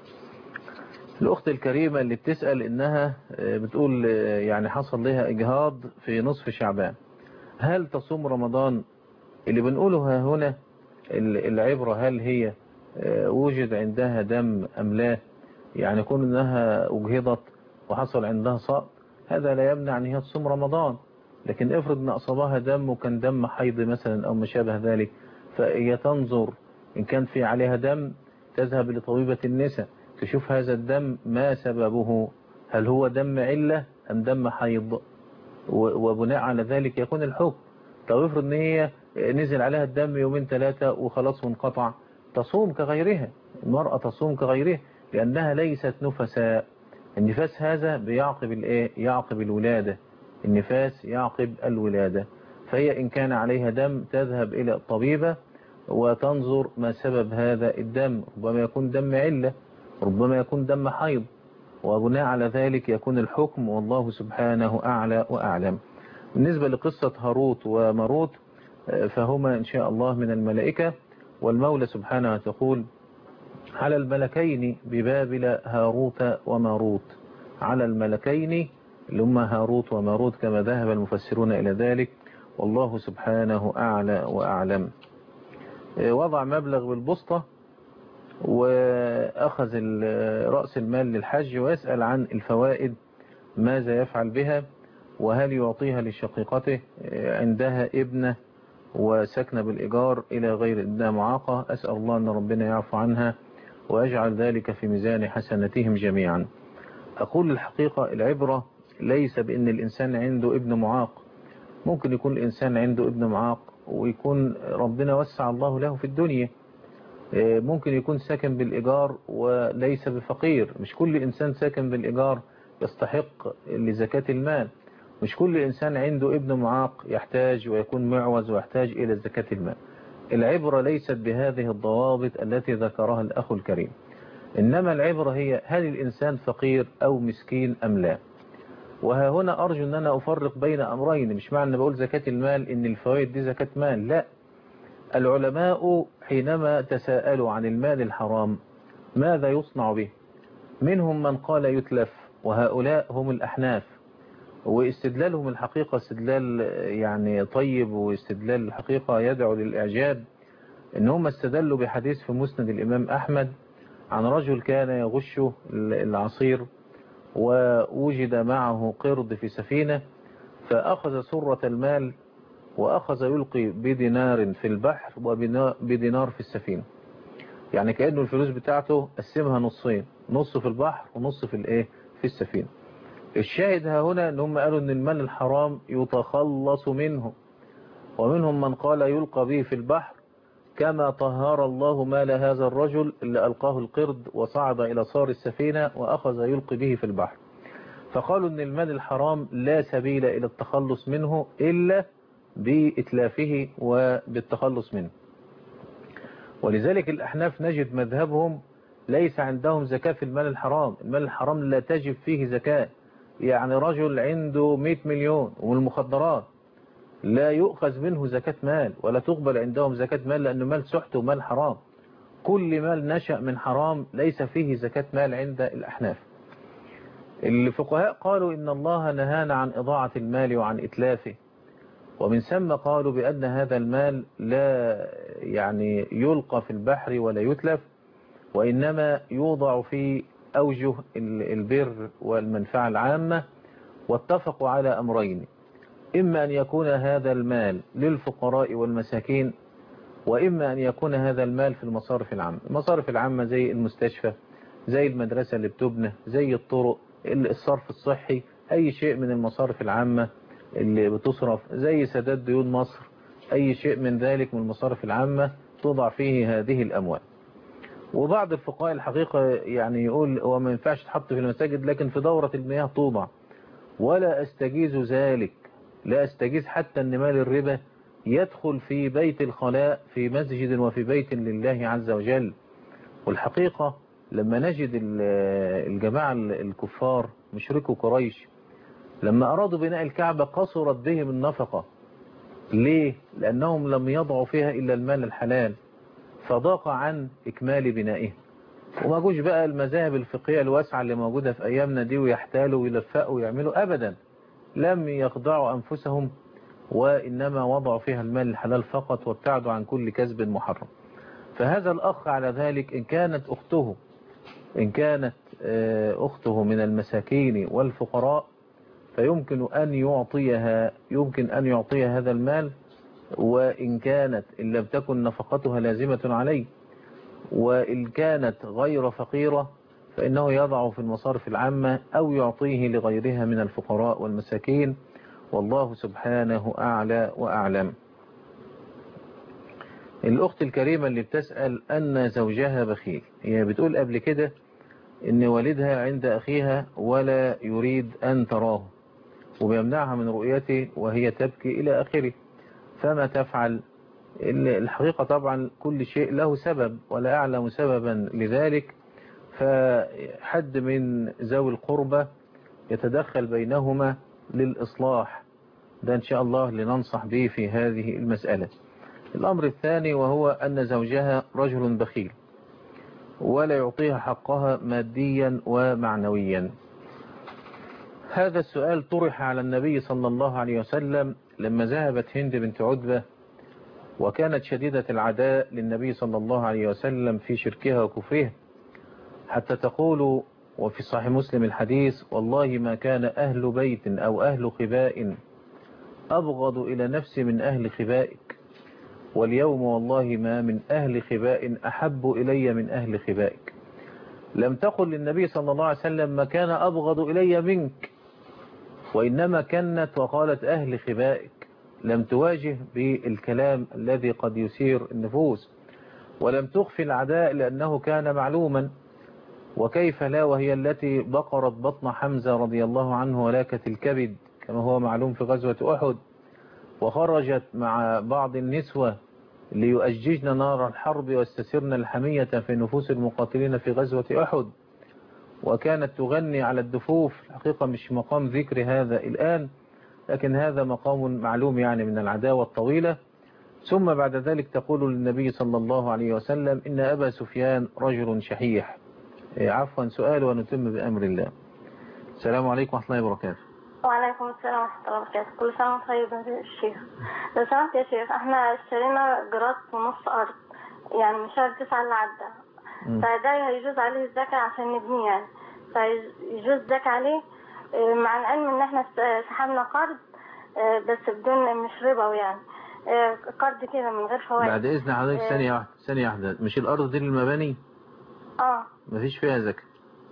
الأخت الكريمة اللي بتسأل إنها بتقول يعني حصل لها إجهاض في نصف شعبان، هل تصوم رمضان؟ اللي بنقوله هنا العبرة هل هي وجد عندها دم أم لا؟ يعني كون إنها أجهضت وحصل عندها سقط هذا لا يمنع أن هي تصوم رمضان، لكن افرض أن أصابها دم وكان دم حيض مثلا أو ما شابه ذلك، فهي تنظر إن كان في عليها دم تذهب لطبيبة النساء تشوف هذا الدم ما سببه، هل هو دم علة أم دم حيض، وبناء على ذلك يكون الحكم. طب افرض ان هي نزل عليها الدم يومين ثلاثة وخلاص وانقطع، تصوم كغيرها، المرأة تصوم كغيرها لأنها ليست نفساء. النفاس هذا بيعقب الايه؟ يعقب الولادة، النفاس يعقب الولادة. فهي إن كان عليها دم تذهب إلى الطبيبة وتنظر ما سبب هذا الدم، ربما يكون دم علة، ربما يكون دم حيض، وبناء على ذلك يكون الحكم، والله سبحانه أعلى وأعلم. بالنسبة لقصة هاروت وماروت فهما إن شاء الله من الملائكة، والمولى سبحانه تقول على الملكين ببابل هاروت وماروت، على الملكين اللي هم هاروت وماروت كما ذهب المفسرون إلى ذلك، والله سبحانه أعلى وأعلم. وضع مبلغ بالبسطة وأخذ رأس المال للحج ويسأل عن الفوائد ماذا يفعل بها، وهل يعطيها لشقيقته عندها ابنة وسكن بالإيجار إلى غير ابنها معاقة. أسأل الله أن ربنا يعفو عنها ويجعل ذلك في ميزان حسناتهم جميعا. أقول الحقيقة العبرة ليس بأن الإنسان عنده ابن معاق، ممكن يكون الإنسان عنده ابن معاق ويكون ربنا وسع الله له في الدنيا، ممكن يكون ساكن بالإيجار وليس بفقير، مش كل إنسان ساكن بالإيجار يستحق لزكاة المال، مش كل إنسان عنده ابن معاق يحتاج ويكون معوز ويحتاج إلى زكاة المال. العبرة ليست بهذه الضوابط التي ذكرها الأخ الكريم، إنما العبرة هي هل الإنسان فقير أو مسكين أم لا. وها هنا أرجو أن أنا أفرق بين أمرين، مش معنى بقول زكاة المال إن الفوائد دي زكاة مال، لا. العلماء حينما تساءلوا عن المال الحرام ماذا يصنع به، منهم من قال يتلف، وهؤلاء هم الأحناف، واستدلالهم الحقيقة استدلال يعني طيب، واستدلال الحقيقة يدعو للإعجاب. إنهم استدلوا بحديث في مسند الإمام أحمد عن رجل كان يغش العصير ووجد معه قرد في سفينة، فأخذ سرة المال وأخذ يلقي بدينار في البحر وبدينار في السفينة، يعني كأنه الفلوس بتاعته قسمها نصين، نص في البحر ونص في الايه في السفينة. الشاهد ها هنا ان هم قالوا ان المال الحرام يتخلص منه، ومنهم من قال يلقى به في البحر كما طهر الله مال هذا الرجل اللي ألقاه القرد وصعد إلى صار السفينة وأخذ يلقي به في البحر. فقالوا ان المال الحرام لا سبيل إلى التخلص منه إلا بإتلافه وبالتخلص منه. ولذلك الأحناف نجد مذهبهم ليس عندهم زكاة في المال الحرام، المال الحرام لا تجب فيه زكاة. يعني رجل عنده مئة مليون ومن المخدرات لا يؤخذ منه زكاة مال ولا تقبل عندهم زكاة مال، لأنه مال سحت ومال حرام. كل مال نشأ من حرام ليس فيه زكاة مال عند الأحناف. الفقهاء قالوا إن الله نهانا عن إضاعة المال وعن إتلافه، ومن ثم قالوا بأن هذا المال لا يعني يلقى في البحر ولا يتلف، وإنما يوضع في أوجه البر والمنفعة العامة. واتفقوا على أمرين، إما أن يكون هذا المال للفقراء والمساكين، وإما أن يكون هذا المال في المصارف العامة. المصارف العامة زي المستشفى، زي المدرسة اللي بتبنى، زي الطرق، الصرف الصحي، أي شيء من المصارف العامة اللي بتصرف، زي سداد ديون مصر، أي شيء من ذلك من المصارف العامة توضع فيه هذه الأموال. وبعض الفقهاء الحقيقة يعني يقول هو ما ينفعش تحط في المساجد، لكن في دورة المياه توضع. ولا أستجيز ذلك، لا أستجيز حتى أن مال الربا يدخل في بيت الخلاء في مسجد وفي بيت لله عز وجل. والحقيقة لما نجد الجماعة الكفار مشركو قريش لما أرادوا بناء الكعبة قصرت بهم النفقة. ليه؟ لأنهم لم يضعوا فيها إلا المال الحلال، فضاق عن إكمال بنائه. وما جوش بقى المذاهب الفقهية الواسعة اللي موجودة في أيامنا دي ويحتالوا ويلفقوا ويعملوا، أبدا لم يخضعوا أنفسهم، وإنما وضعوا فيها المال الحلال فقط وابتعدوا عن كل كسب محرم. فهذا الأخ على ذلك إن كانت أخته إن كانت أخته من المساكين والفقراء فيمكن أن يعطيها يمكن أن يعطيها هذا المال، وإن كانت إن لم تكن نفقتها لازمة عليه، وإن كانت غير فقيرة فإنه يضع في المصارف العامة أو يعطيه لغيرها من الفقراء والمساكين، والله سبحانه أعلى وأعلم. الأخت الكريمة اللي بتسأل أن زوجها بخيل، هي بتقول قبل كده إن والدها عند أخيها ولا يريد أن تراه وبيمنعها من رؤيته وهي تبكي إلى آخره، فما تفعل؟ الحقيقة طبعا كل شيء له سبب ولا أعلم سببا لذلك، فحد من ذوي القربى يتدخل بينهما للإصلاح، ده إن شاء الله لننصح به في هذه المسألة. الأمر الثاني وهو أن زوجها رجل بخيل ولا يعطيها حقها ماديا ومعنويا. هذا السؤال طرح على النبي صلى الله عليه وسلم لما ذهبت هند بنت عتبة وكانت شديدة العداء للنبي صلى الله عليه وسلم في شركها وكفرها، حتى تقول وفي صحيح مسلم الحديث: والله ما كان أهل بيت أو أهل خباء أبغض إلى نفسي من أهل خبائك، واليوم والله ما من أهل خباء أحب إلي من أهل خبائك. لم تقل للنبي صلى الله عليه وسلم ما كان أبغض إلي منك، وإنما كانت وقالت أهل خبائك، لم تواجه بالكلام الذي قد يثير النفوس، ولم تخفي العداء لأنه كان معلوما. وكيف لا وهي التي بقرت بطن حمزة رضي الله عنه ولاكت الكبد كما هو معلوم في غزوة أحد، وخرجت مع بعض النسوة ليؤججن نار الحرب ويستسرن الحمية في نفوس المقاتلين في غزوة أحد، وكانت تغني على الدفوف. الحقيقة مش مقام ذكر هذا الآن، لكن هذا مقام معلوم يعني من العداوة الطويلة. ثم بعد ذلك تقول للنبي صلى الله عليه وسلم: إن أبا سفيان رجل شحيح. عفوا سؤال ونتم بأمر الله. السلام عليكم ورحمة الله وبركاته. وعليكم السلام ورحمة الله وبركاته. كل سنة وانت طيب يا شيخ. لو سمحت يا شيخ، احنا اشترينا جراد ونص أرض يعني من شهر تسعة اللي عدى، فده هيجوز عليه الزكاة عشان نبنيه يعني، فيجوز زكاة عليه مع العلم ان احنا سحبنا قرض بس بدون مش ربا يعني، قرض كده من غير فوائد. بعد إذن حضرتك ثانية واحدة ثانية واحدة مش الأرض دي للمباني؟ اه مفيش فيها زكاة.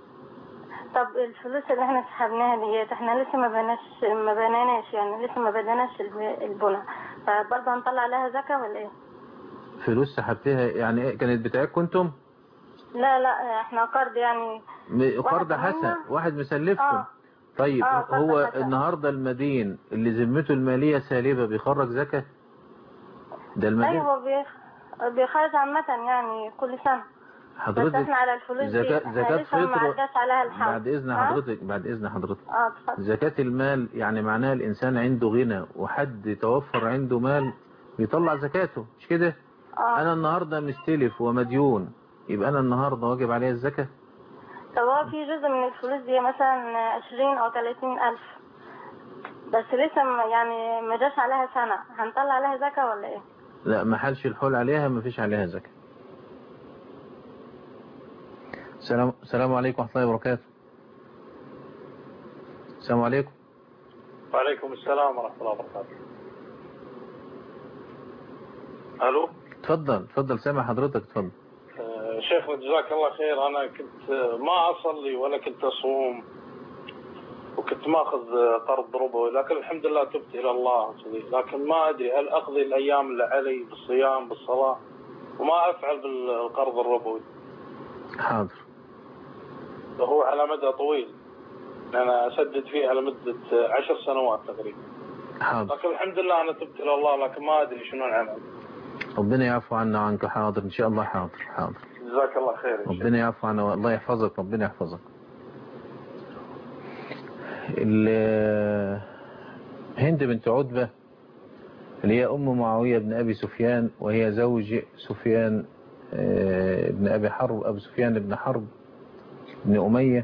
طب الفلوس اللي احنا سحبناها ديت احنا لسه ما بناش ما بناناش يعني لسه ما بدناش البنى، فبرضه هنطلع لها زكاة ولا ايه؟ فلوس سحبتها يعني كانت بتاعتكم انتم؟ لا لا احنا قرض يعني قرض حسن واحد مسلفكم. آه. طيب آه هو حسن. النهاردة المدين اللي ذمته المالية سالبة بيخرج زكاة؟ ده المدين ايوه بيخرج عامة يعني كل سنة. حضرتك احنا على الفلوس زكاة زكاة فطر عليها بعد إذن حضرتك بعد إذن حضرتك اه زكاة المال يعني معناها الإنسان عنده غنى وحد توفر عنده مال بيطلع زكاته، مش كده؟ آه. أنا النهاردة مستلف ومديون، يبقى أنا النهاردة واجب عليها الزكاة؟ طب هو في جزء من الفلوس دي مثلا عشرين أو ثلاثين ألف بس لسه يعني ما جاش عليها سنة، هنطلع عليها زكاة ولا إيه؟ لا ما حالش الحول عليها، ما فيش عليها زكاة. السلام السلام عليكم ورحمة الله وبركاته. السلام عليكم. وعليكم السلام ورحمة الله وبركاته. الو تفضل تفضل سامع حضرتك تفضل. آه شيخ جزاك الله خير. انا كنت ما اصلي ولا كنت اصوم وكنت ماخذ قرض ربوي، لكن الحمد لله تبت الى الله، لكن ما ادري هل اقضي الايام اللي علي بالصيام بالصلاة وما افعل بالقرض الربوي. حاضر. وهو على مدى طويل، انا اسدد فيه على مدة عشر سنوات تقريبا. حاضر. لكن الحمد لله انا تبت الى الله، لكن ما ادري شنو العمل. ربنا يعفو عنا وعنك. حاضر ان شاء الله. حاضر حاضر. جزاك الله خير. ربنا يعفو عنا والله يحفظك. ربنا يحفظك. هند بنت عتبة اللي هي أم معاوية بن أبي سفيان، وهي زوج سفيان بن أبي حرب، أبو سفيان بن حرب بن أمية،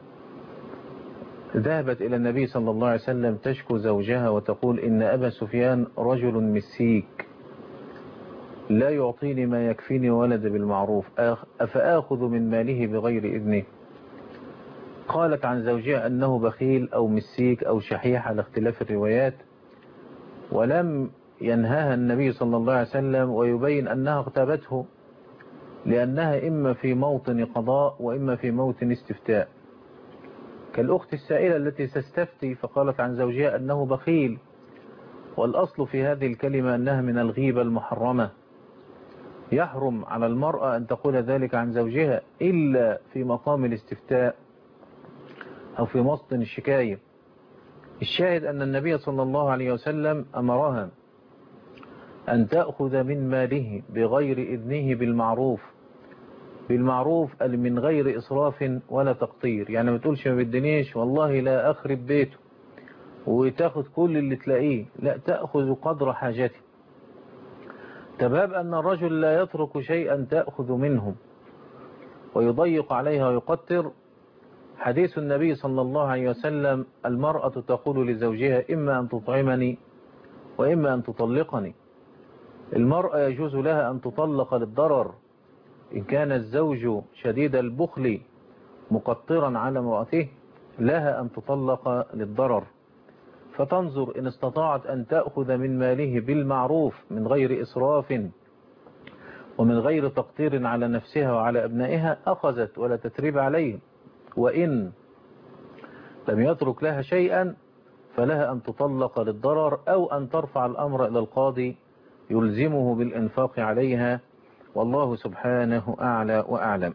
ذهبت إلى النبي صلى الله عليه وسلم تشكو زوجها وتقول إن أبا سفيان رجل مسيك لا يعطيني ما يكفيني ولد بالمعروف، أفآخذ من ماله بغير إذنه؟ قالت عن زوجها أنه بخيل أو مسيك أو شحيح على اختلاف الروايات، ولم ينهاها النبي صلى الله عليه وسلم ويبين أنها اغتابته لأنها إما في موطن قضاء وإما في موطن استفتاء، كالأخت السائلة التي تستفتي فقالت عن زوجها أنه بخيل، والأصل في هذه الكلمة أنها من الغيبة المحرمة، يحرم على المرأة أن تقول ذلك عن زوجها إلا في مقام الاستفتاء أو في موطن الشكاية. الشاهد أن النبي صلى الله عليه وسلم أمرها أن تأخذ من ماله بغير إذنه بالمعروف، بالمعروف من غير إسراف ولا تقطير، يعني ما تقولش ما بدنيش والله لا أخرب بيته وتاخذ كل اللي تلاقيه، لا، تأخذ قدر حاجته. تباب أن الرجل لا يترك شيئا تأخذ منه ويضيق عليها ويقتر. حديث النبي صلى الله عليه وسلم المرأة تقول لزوجها إما أن تطعمني وإما أن تطلقني. المرأة يجوز لها أن تطلق للضرر إن كان الزوج شديد البخل مقطرا على امرأته، لها أن تطلق للضرر، فتنظر إن استطاعت أن تأخذ من ماله بالمعروف من غير إسراف ومن غير تقطير على نفسها وعلى أبنائها أخذت ولا تتريب عليهم، وإن لم يترك لها شيئا فلها أن تطلق للضرر أو أن ترفع الأمر إلى القاضي يلزمه بالإنفاق عليها، والله سبحانه أعلى وأعلم.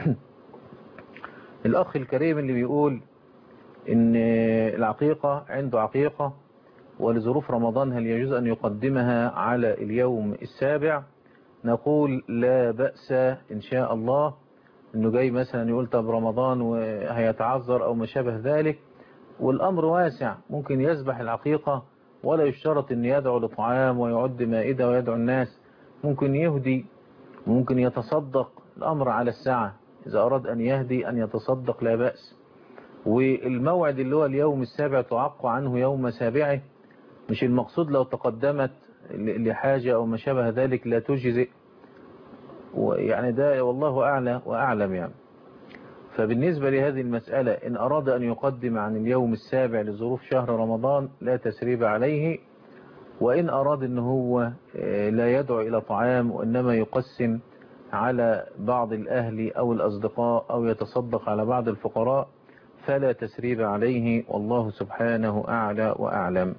الأخ الكريم اللي بيقول إن العقيقة عنده عقيقة ولظروف رمضان هل يجوز أن يقدمها على اليوم السابع؟ نقول لا بأس إن شاء الله، إنه جاي مثلا يقول طب رمضان وهيتعذر أو ما شابه ذلك، والأمر واسع، ممكن يذبح العقيقة ولا يشترط أن يدعو لطعام ويعد مائدة ويدعو الناس، ممكن يهدي، ممكن يتصدق، الأمر على الساعة، إذا أراد أن يهدي أن يتصدق لا بأس. والموعد اللي هو اليوم السابع تعق عنه يوم سابعه، مش المقصود لو تقدمت لحاجة أو ما شابه ذلك لا تجزئ، يعني ده والله أعلى وأعلم يعني. فبالنسبة لهذه المسألة إن أراد أن يقدم عن اليوم السابع لظروف شهر رمضان لا تسريب عليه، وإن أراد أنه هو لا يدعو إلى طعام وإنما يقسم على بعض الأهل أو الأصدقاء أو يتصدق على بعض الفقراء فلا تسريب عليه، والله سبحانه أعلى وأعلم.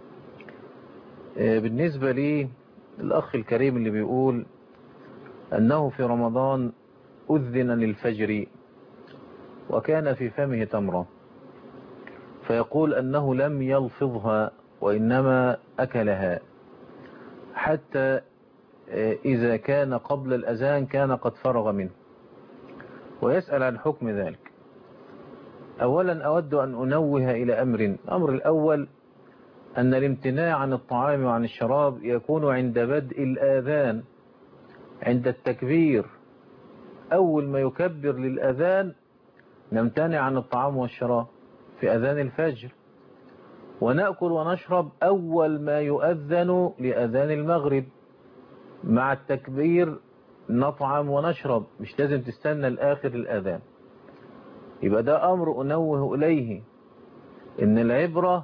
بالنسبة لي الأخ الكريم اللي بيقول أنه في رمضان أذن للفجر وكان في فمه تمرة، فيقول أنه لم يلفظها وإنما أكلها حتى إذا كان قبل الأذان كان قد فرغ منه، ويسأل عن حكم ذلك. أولا أود أن أنوه إلى أمر. الأمر الأول أن الامتناع عن الطعام وعن الشراب يكون عند بدء الآذان، عند التكبير، أول ما يكبر للأذان نمتنع عن الطعام والشراب في أذان الفجر، ونأكل ونشرب أول ما يؤذن لأذان المغرب، مع التكبير نطعم ونشرب، مش لازم تستنى الآخر الأذان. يبقى ده أمر أنوه إليه، إن العبرة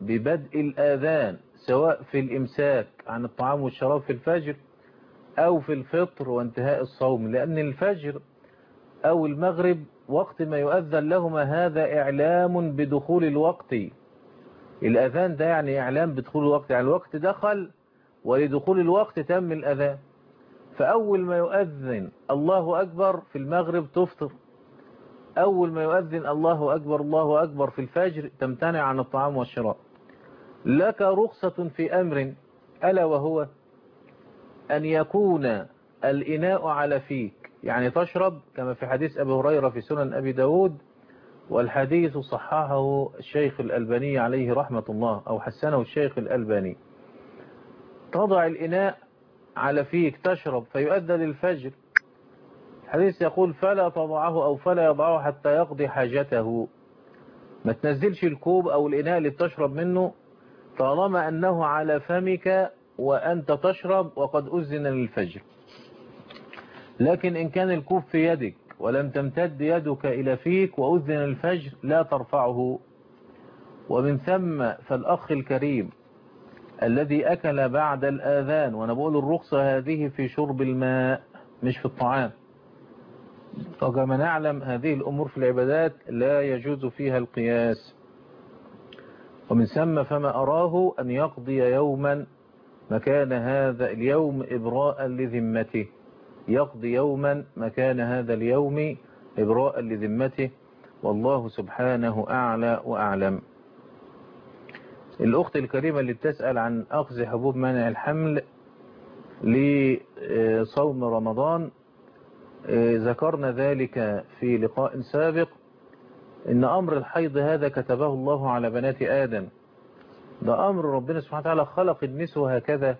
ببدء الآذان سواء في الإمساك عن الطعام والشراب في الفجر أو في الفطر وانتهاء الصوم، لأن الفجر أو المغرب وقت ما يؤذن لهما هذا إعلام بدخول الوقت. الأذان ده يعني إعلام بدخول الوقت، يعني الوقت دخل ولدخول الوقت تم الأذان. فأول ما يؤذن الله أكبر في المغرب تفطر، أول ما يؤذن الله أكبر الله أكبر في الفجر تمتنع عن الطعام والشراب. لك رخصة في أمر ألا وهو أن يكون الإناء على فيك، يعني تشرب كما في حديث أبي هريرة في سنن أبي داود، والحديث صححه الشيخ الألباني عليه رحمة الله أو حسنه الشيخ الألباني. تضع الإناء على فيك تشرب فيؤذن الفجر، الحديث يقول فلا تضعه أو فلا يضعه حتى يقضي حاجته. ما تنزلش الكوب أو الإناء اللي بتشرب منه طالما أنه على فمك وأنت تشرب وقد أذن للفجر. لكن إن كان الكوب في يدك ولم تمتد يدك إلى فيك وأذن الفجر لا ترفعه. ومن ثم فالأخ الكريم الذي أكل بعد الآذان، وأنا بقول الرخصة هذه في شرب الماء مش في الطعام، وكما نعلم هذه الأمور في العبادات لا يجوز فيها القياس. ومن ثم فما أراه أن يقضي يوما مكان هذا اليوم إبراء لذمته، يقضي يوما مكان هذا اليوم إبراء لذمته، والله سبحانه أعلى وأعلم. الأخت الكريمة اللي بتسأل عن أخذ حبوب منع الحمل لصوم رمضان، ذكرنا ذلك في لقاء سابق، إن أمر الحيض هذا كتبه الله على بنات آدم، ده أمر ربنا سبحانه وتعالى خلق النسوة هكذا،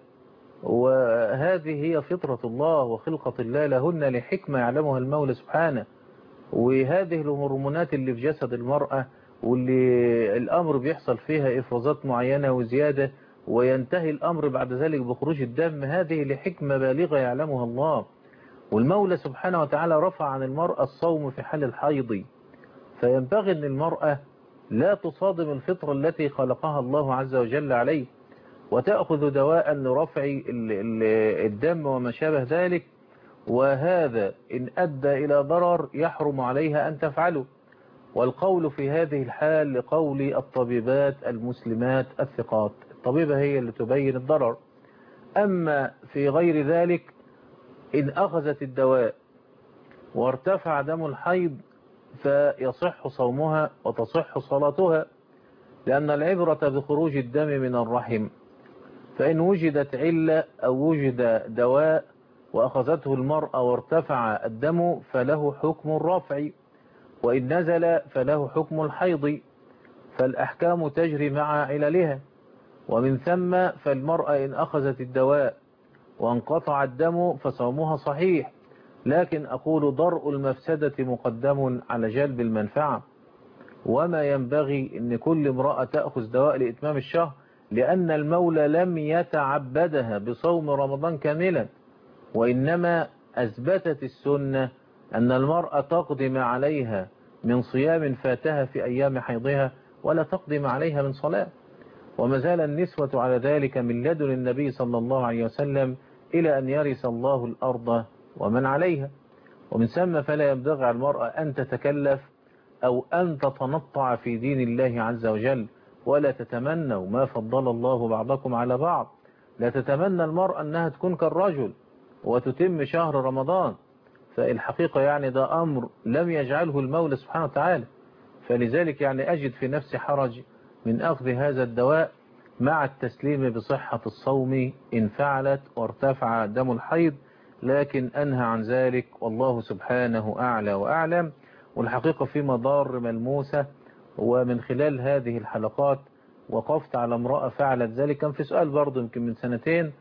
وهذه هي فطرة الله وخلقة الله لهن لحكمة يعلمها المولى سبحانه. وهذه الهرمونات اللي في جسد المرأة واللي الأمر بيحصل فيها إفرازات معينة وزيادة وينتهي الأمر بعد ذلك بخروج الدم، هذه لحكمة بالغة يعلمها الله. والمولى سبحانه وتعالى رفع عن المرأة الصوم في حال الحيض، فينبغي أن المرأة لا تصادم الفطرة التي خلقها الله عز وجل عليه وتأخذ دواء لرفع الدم وما شابه ذلك، وهذا إن أدى إلى ضرر يحرم عليها أن تفعله. والقول في هذه الحال لقول الطبيبات المسلمات الثقات، الطبيبة هي اللي تبين الضرر. أما في غير ذلك إن أخذت الدواء وارتفع دم الحيض فيصح صومها وتصح صلاتها، لأن العبرة بخروج الدم من الرحم، فإن وجدت علة أو وجد دواء وأخذته المرأة وارتفع الدم فله حكم الرفع، وإن نزل فله حكم الحيض، فالأحكام تجري مع عللها. ومن ثم فالمرأة إن أخذت الدواء وانقطع الدم فصومها صحيح، لكن أقول ضرء المفسدة مقدم على جلب المنفعة، وما ينبغي أن كل امرأة تأخذ دواء لإتمام الشهر، لأن المولى لم يتعبدها بصوم رمضان كاملا، وإنما أثبتت السنة أن المرأة تقضي ما عليها من صيام فاتها في أيام حيضها ولا تقضي ما عليها من صلاة. وما زال النسوة على ذلك من لدن النبي صلى الله عليه وسلم إلى أن يرث الله الأرض ومن عليها. ومن ثم فلا ينبغي على المرأة أن تتكلف أو أن تتنطع في دين الله عز وجل، ولا تتمنوا ما فضل الله بعضكم على بعض. لا تتمنى المرأة أنها تكون كالرجل وتتم شهر رمضان، فالحقيقة يعني ده أمر لم يجعله المولى سبحانه وتعالى. فلذلك يعني أجد في نفسي حرج من أخذ هذا الدواء مع التسليم بصحة الصوم إن فعلت وارتفع دم الحيض، لكن أنهى عن ذلك والله سبحانه أعلى وأعلم. والحقيقة في مضار ملموسة، ومن خلال هذه الحلقات وقفت على امرأة فعلت ذلك، كان في سؤال برضه يمكن من سنتين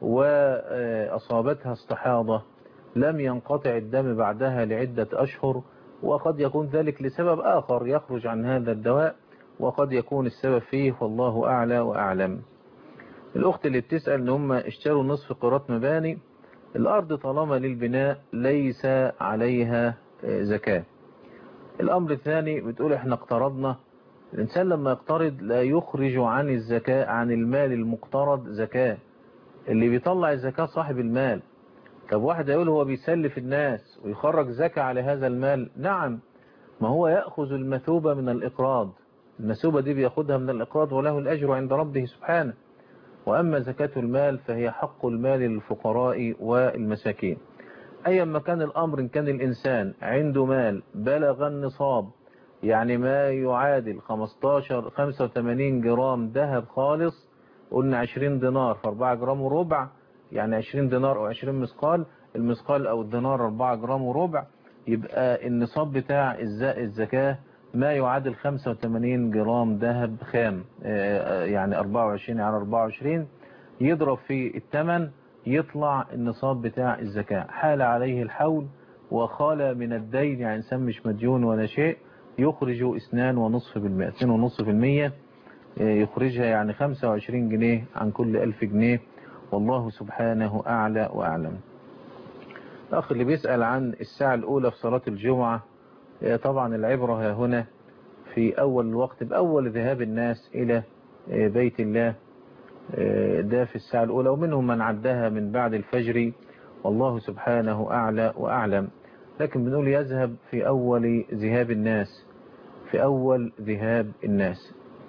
وأصابتها استحاضة لم ينقطع الدم بعدها لعدة أشهر، وقد يكون ذلك لسبب آخر يخرج عن هذا الدواء، وقد يكون السبب فيه والله أعلى وأعلم. الأخت اللي بتسأل إن هم اشتروا نصف قيراط مباني، الأرض طالما للبناء ليس عليها زكاة. الأمر الثاني بتقول احنا اقترضنا الإنسان لما يقترض لا يخرج عن الزكاة عن المال المقترض زكاة. اللي بيطلع الزكاة صاحب المال. طب واحد يقول هو بيسلف الناس ويخرج زكاة على هذا المال. نعم، ما هو يأخذ المثوبة من الإقراض. المثوبة دي بيأخذها من الإقراض وله الأجر عند ربه سبحانه. وأما زكاة المال فهي حق المال للفقراء والمساكين. أيما كان الأمر، إن كان الإنسان عنده مال بلغ النصاب، يعني ما يعادل خمستاشر خمسة وثمانين جرام ذهب خالص، قلنا عشرين دينار في أربعة جرام وربع، يعني عشرين دينار أو عشرين مثقال، المثقال أو الدينار أربعة جرام وربع، يبقى النصاب بتاع الزكاة ما يعادل خمسة وثمانين جرام ذهب خام، يعني أربعة وعشرين على أربعة وعشرين، يضرب في الثمن يطلع النصاب بتاع الزكاة. حال عليه الحول وخال من الدين، يعني إنسان مش مديون ولا شيء، يخرج اثنين ونصف بالمئة، اثنين ونصف بالمئة يخرجها، يعني خمسة وعشرين جنيه عن كل ألف جنيه. والله سبحانه أعلى وأعلم. الأخ اللي بيسأل عن الساعة الأولى في صلاة الجمعة، طبعا العبرة هنا في أول الوقت بأول ذهاب الناس إلى بيت الله، ده في الساعة الأولى، ومنهم من عدها من بعد الفجر، والله سبحانه أعلى وأعلم. لكن بنقول يذهب في أول ذهاب الناس، في أول ذهاب الناس،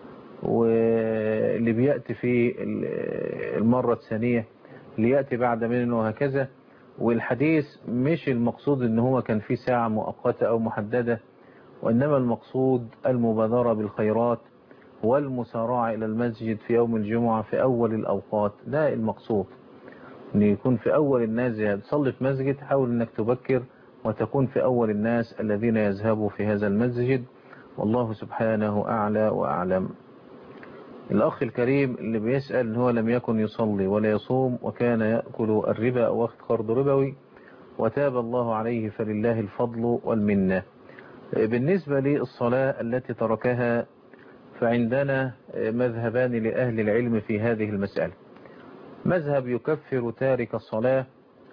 واللي بيأتي في المرة الثانية اللي يأتي بعد منه وهكذا. والحديث مش المقصود ان هو كان في ساعة مؤقتة او محددة، وانما المقصود المبادرة بالخيرات والمسارعة الى المسجد في يوم الجمعة في اول الاوقات. ده المقصود، ان يكون في اول الناس تصلي في مسجد، حاول انك تبكر وتكون في اول الناس الذين يذهبوا في هذا المسجد. والله سبحانه اعلى واعلم. الأخ الكريم اللي بيسأل إن هو لم يكن يصلي ولا يصوم وكان يأكل الربا أو واخد قرض ربوي وتاب الله عليه فلله الفضل والمنة. بالنسبة للصلاة التي تركها فعندنا مذهبان لأهل العلم في هذه المسألة. مذهب يكفر تارك الصلاة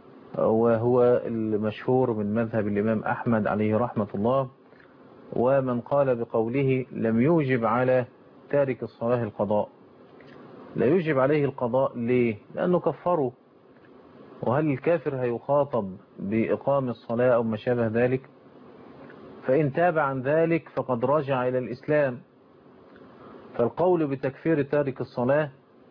وهو المشهور من مذهب الإمام أحمد عليه رحمة الله، ومن قال بقوله لم يوجب على تارك الصلاة القضاء. لا يوجب عليه القضاء ليه؟ لأنه كفره. وهل الكافر هيخاطب بإقام الصلاة أو ما شابه ذلك؟ فإن تاب عن ذلك فقد رجع إلى الإسلام. فالقول بتكفير تارك الصلاة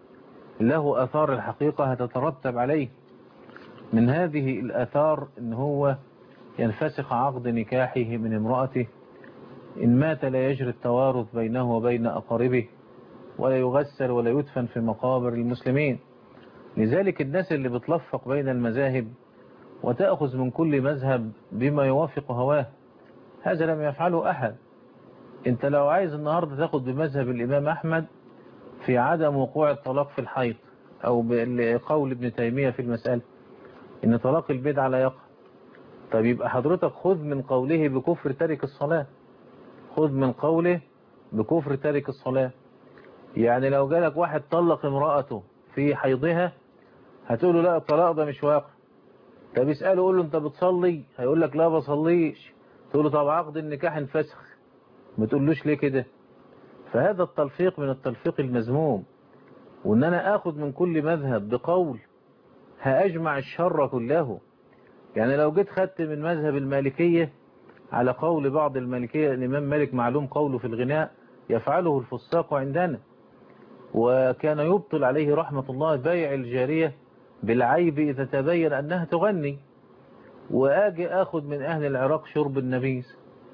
له أثار الحقيقة هتترتب عليه. من هذه الأثار إن هو ينفسخ عقد نكاحه من امرأته، إن مات لا يجري التوارث بينه وبين أقاربه، ولا يغسل ولا يدفن في مقابر المسلمين. لذلك الناس اللي بتلفق بين المذاهب وتأخذ من كل مذهب بما يوافق هواه، هذا لم يفعله أحد. انت لو عايز النهاردة تاخد بمذهب الإمام أحمد في عدم وقوع الطلاق في الحيض، أو بقول ابن تيمية في المسألة إن طلاق البدعة لا يقع، طيب يبقى حضرتك خذ من قوله بكفر تارك الصلاة، خذ من قوله بكفر تارك الصلاة. يعني لو جالك واحد طلق امرأته في حيضها هتقول له لا الطلاق ده مش واقع. طب اسأله قول له انت بتصلي؟ هيقول لك لا بصليش. تقول له طب عقد النكاح انفسخ، ما تقولوش ليه كده. فهذا التلفيق من التلفيق المذموم. وان انا اخذ من كل مذهب بقول هاجمع الشر كله. يعني لو جيت خدت من مذهب المالكية على قول بعض المالكية، الإمام مالك معلوم قوله في الغناء يفعله الفساق عندنا، وكان يبطل عليه رحمة الله بيع الجارية بالعيب إذا تبين أنها تغني. وآجي أخذ من أهل العراق شرب النبيذ،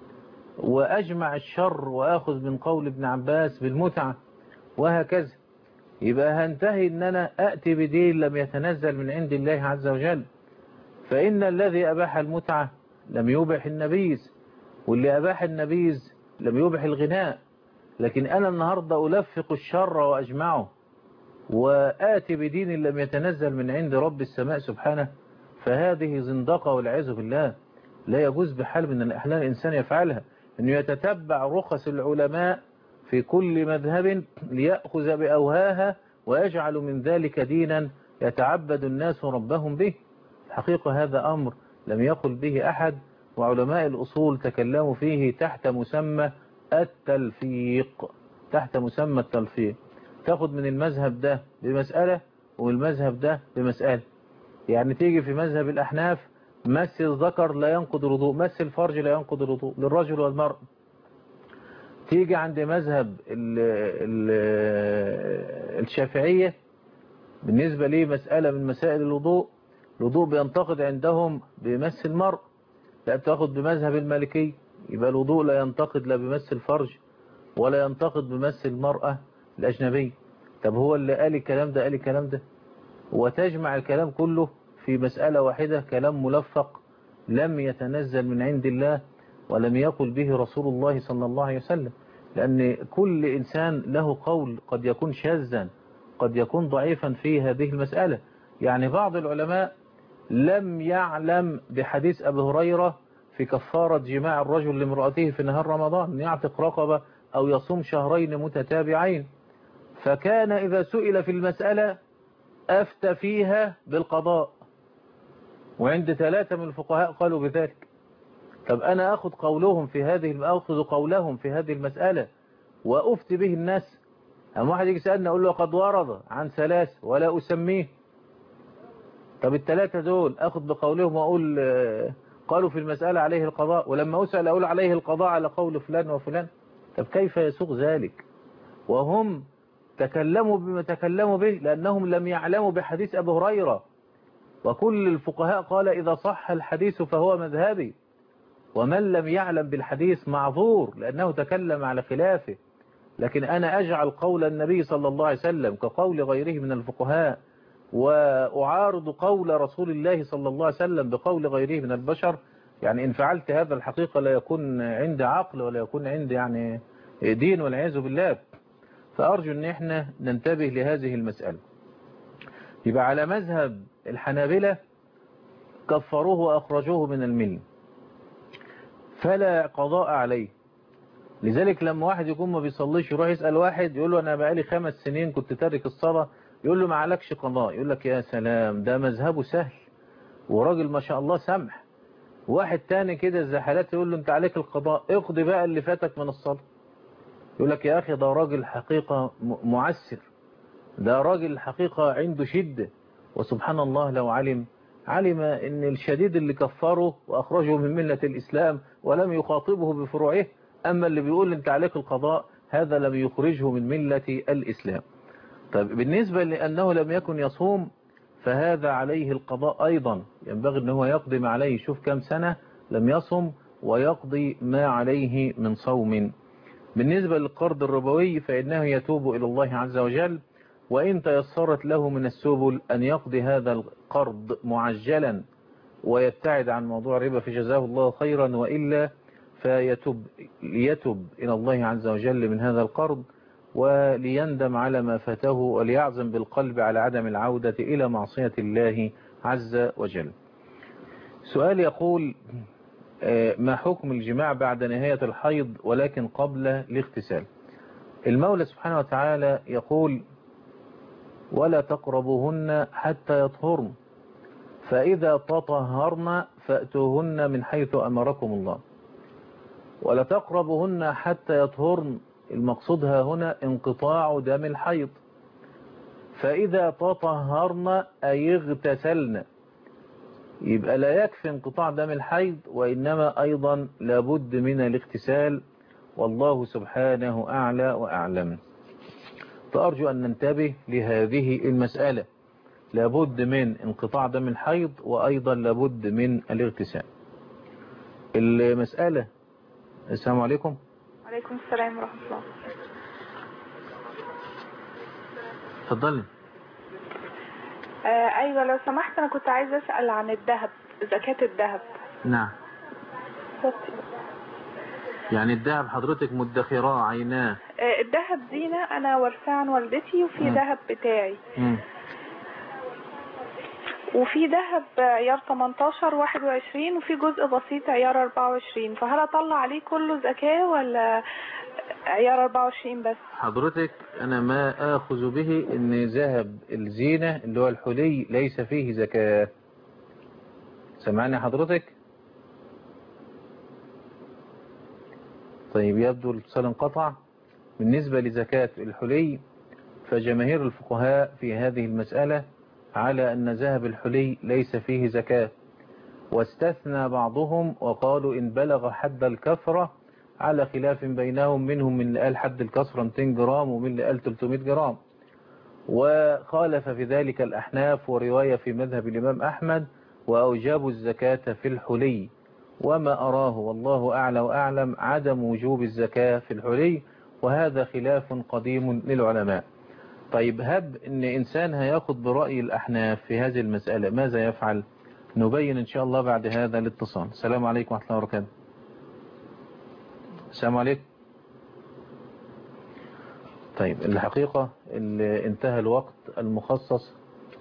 وأجمع الشر وأخذ من قول ابن عباس بالمتعة، وهكذا. يبقى هنتهي أن أنا أأتي بدين لم يتنزل من عند الله عز وجل. فإن الذي أباح المتعة لم يبح النبيذ، واللي أباح النبيذ لم يبح الغناء. لكن أنا النهاردة ألفق الشر وأجمعه وآتي بدين لم يتنزل من عند رب السماء سبحانه، فهذه زندقة والعياذ بالله. لا يجوز بحال من الأحلام الإنسان يفعلها، أنه يتتبع رخص العلماء في كل مذهب ليأخذ بأوهاها ويجعل من ذلك دينا يتعبد الناس ربهم به. الحقيقة هذا أمر لم يقل به أحد، وعلماء الأصول تكلموا فيه تحت مسمى التلفيق. تحت مسمى التلفيق، تاخد من المذهب ده بمسألة والمذهب ده بمسألة. يعني تيجي في مذهب الأحناف مس الذكر لا ينقض الوضوء، مس الفرج لا ينقض الوضوء للرجل والمرأة. تيجي عند مذهب ال ال الشافعية بالنسبة لي مسألة من مسائل الوضوء، الوضوء بينتقد عندهم بمس المرء. لا تاخد بمذهب المالكي يبقى الوضوء لا ينتقد لا بمس الفرج ولا ينتقد بمس المرأة الأجنبية. طب هو اللي قال الكلام ده قال الكلام ده، وتجمع الكلام كله في مسألة واحدة، كلام ملفق لم يتنزل من عند الله ولم يقل به رسول الله صلى الله عليه وسلم. لأن كل إنسان له قول قد يكون شاذا قد يكون ضعيفا في هذه المسألة. يعني بعض العلماء لم يعلم بحديث أبي هريرة في كفارة جماع الرجل لامرأته في نهار رمضان، يعتق رقبة أو يصوم شهرين متتابعين، فكان إذا سئل في المسألة أفتى فيها بالقضاء، وعند ثلاثة من الفقهاء قالوا بذلك. طب أنا أخذ قولهم في هذه أخذ قولهم في هذه المسألة وأفتي به الناس؟ أما واحد يجي يسألني أقول له قد ورد عن ثلاث ولا أسميه. طب الثلاثة دول أخذ بقولهم وأقول قالوا في المسألة عليه القضاء، ولما أسأل أقول عليه القضاء على قول فلان وفلان؟ طب كيف يسوق ذلك وهم تكلموا بما تكلموا به لأنهم لم يعلموا بحديث أبي هريرة؟ وكل الفقهاء قال إذا صح الحديث فهو مذهبي، ومن لم يعلم بالحديث معذور لأنه تكلم على خلافه. لكن أنا أجعل قول النبي صلى الله عليه وسلم كقول غيره من الفقهاء، وأعارض قول رسول الله صلى الله عليه وسلم بقول غيره من البشر؟ يعني إن فعلت هذا الحقيقة لا يكون عندي عقل ولا يكون عندي يعني دين والعياذ بالله. فأرجو أن احنا ننتبه لهذه المسألة. يبقى على مذهب الحنابلة كفروه وأخرجوه من الملة فلا قضاء عليه. لذلك لما واحد يكون ما بيصليش يروح يسأل واحد يقول له أنا بقالي خمس سنين كنت تارك الصلاة، يقول له ما عليكش قضاء، يقول لك يا سلام ده مذهبه سهل وراجل ما شاء الله سمح. واحد تاني كده الزحلات يقول له انت عليك القضاء، اقضي بقى اللي فاتك من الصلاة. يقول لك يا أخي ده راجل حقيقة معسر، ده راجل حقيقة عنده شدة. وسبحان الله لو علم علم ان الشديد اللي كفره وأخرجه من ملة الإسلام ولم يخاطبه بفروعه، أما اللي بيقول انت عليك القضاء هذا لم يخرجه من ملة الإسلام. طيب بالنسبة لأنه لم يكن يصوم فهذا عليه القضاء أيضا، ينبغي أنه يقضي ما عليه. شوف كم سنة لم يصم ويقضي ما عليه من صوم. بالنسبة للقرض الربوي فإنه يتوب إلى الله عز وجل، وإن تيسرت له من السبل أن يقضي هذا القرض معجلا ويبتعد عن موضوع الربا فجزاه الله خيرا، وإلا فيتوب ليتوب إلى الله عز وجل من هذا القرض وليندم على ما فاته وليعزم بالقلب على عدم العودة إلى معصية الله عز وجل. سؤال يقول ما حكم الجماع بعد نهاية الحيض ولكن قبل الاغتسال؟ المولى سبحانه وتعالى يقول ولا تقربوهن حتى يطهرن فإذا تطهرن فأتوهن من حيث أمركم الله. ولا تقربوهن حتى يطهرن المقصودها هنا انقطاع دم الحيض، فإذا تطهرن أي اغتسلن. يبقى لا يكفي انقطاع دم الحيض وإنما أيضا لابد من الاغتسال، والله سبحانه أعلى وأعلم. فأرجو أن ننتبه لهذه المسألة، لابد من انقطاع دم الحيض وأيضا لابد من الاغتسال. المسألة. السلام عليكم. وعليكم السلام ورحمة الله. تفضلي. آه أيوة لو سمحت أنا كنت عايزة أسأل عن الذهب، زكاة الذهب. نعم. يعني الذهب حضرتك مدخراه عيناه؟ آه الذهب زينة أنا ورثاه عن والدتي، وفي ذهب بتاعي. م. وفي ذهب عيار تمنتاشر واحد وعشرين وفي جزء بسيط عيار أربعة وعشرين، فهل أطلع عليه كله زكاة ولا عيار أربعة وعشرين بس؟ حضرتك أنا ما آخذ به إن ذهب الزينة اللي هو الحلي ليس فيه زكاة. سمعني حضرتك؟ طيب يبدو الاتصال انقطع. بالنسبة لزكاة الحلي فجماهير الفقهاء في هذه المسألة على أن ذهب الحلي ليس فيه زكاة، واستثنى بعضهم وقالوا إن بلغ حد الكثرة، على خلاف بينهم، منهم من اللي قال حد الكثرة مئتين جرام ومن اللي قال ثلاثمائة جرام. وخالف في ذلك الأحناف ورواية في مذهب الإمام أحمد وأوجبوا الزكاة في الحلي، وما أراه والله أعلى وأعلم عدم وجوب الزكاة في الحلي، وهذا خلاف قديم للعلماء. طيب هب إن إنسان هياخد برأي الأحناف في هذه المسألة، ماذا يفعل؟ نبين إن شاء الله بعد هذا الاتصال. السلام عليكم ورحمة الله وبركاته. السلام عليكم. طيب الحقيقة اللي انتهى الوقت المخصص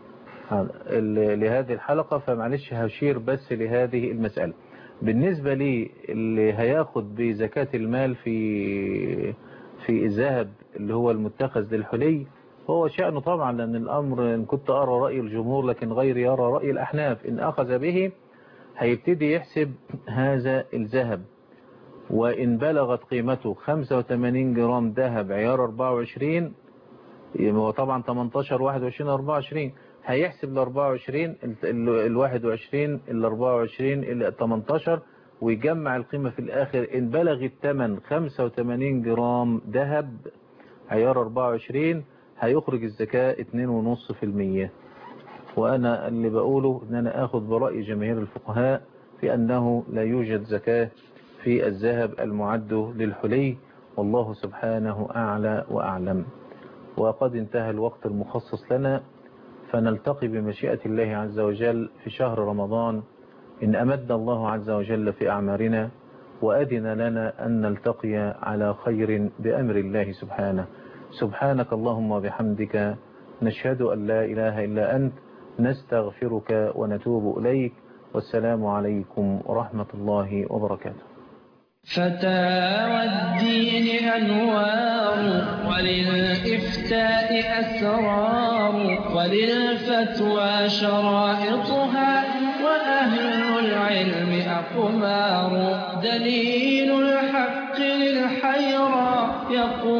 لهذه الحلقة، فمعلش هشير بس لهذه المسألة. بالنسبة لي اللي هياخد بزكاة المال في في الذهب اللي هو المتخذ للحلي، هو شأنه طبعا، لأن الأمر إن كنت أرى رأي الجمهور لكن غيري يرى رأي الأحناف. إن أخذ به هيبتدي يحسب هذا الذهب، وإن بلغت قيمته خمسة وثمانين جرام ذهب عيار أربعة وعشرين، هو طبعا ثمانية عشر واحد وعشرين أربعة وعشرين، هيحسب ال أربعة وعشرين ال واحد وعشرين ال أربعة وعشرين ال ثمانية عشر ويجمع القيمة في الآخر. إن بلغ الثمن خمسة وثمانين جرام ذهب عيار أربعة وعشرين هيخرج الزكاة اثنين فاصلة خمسة بالمئة. وأنا اللي بقوله إن أنا آخذ برأي جماهير الفقهاء في أنه لا يوجد زكاة في الذهب المعد للحلي، والله سبحانه أعلى وأعلم. وقد انتهى الوقت المخصص لنا، فنلتقي بمشيئة الله عز وجل في شهر رمضان إن أمد الله عز وجل في أعمارنا وأذن لنا أن نلتقي على خير بأمر الله سبحانه. سبحانك اللهم وبحمدك، نشهد أن لا إله إلا أنت، نستغفرك ونتوب إليك، والسلام عليكم ورحمة الله وبركاته. فتاوى الدين أنوار، وللإفتاء أسرار، وللفتوى شرائطها، وأهل العلم أقمار. دليل الحق للحيرى يقول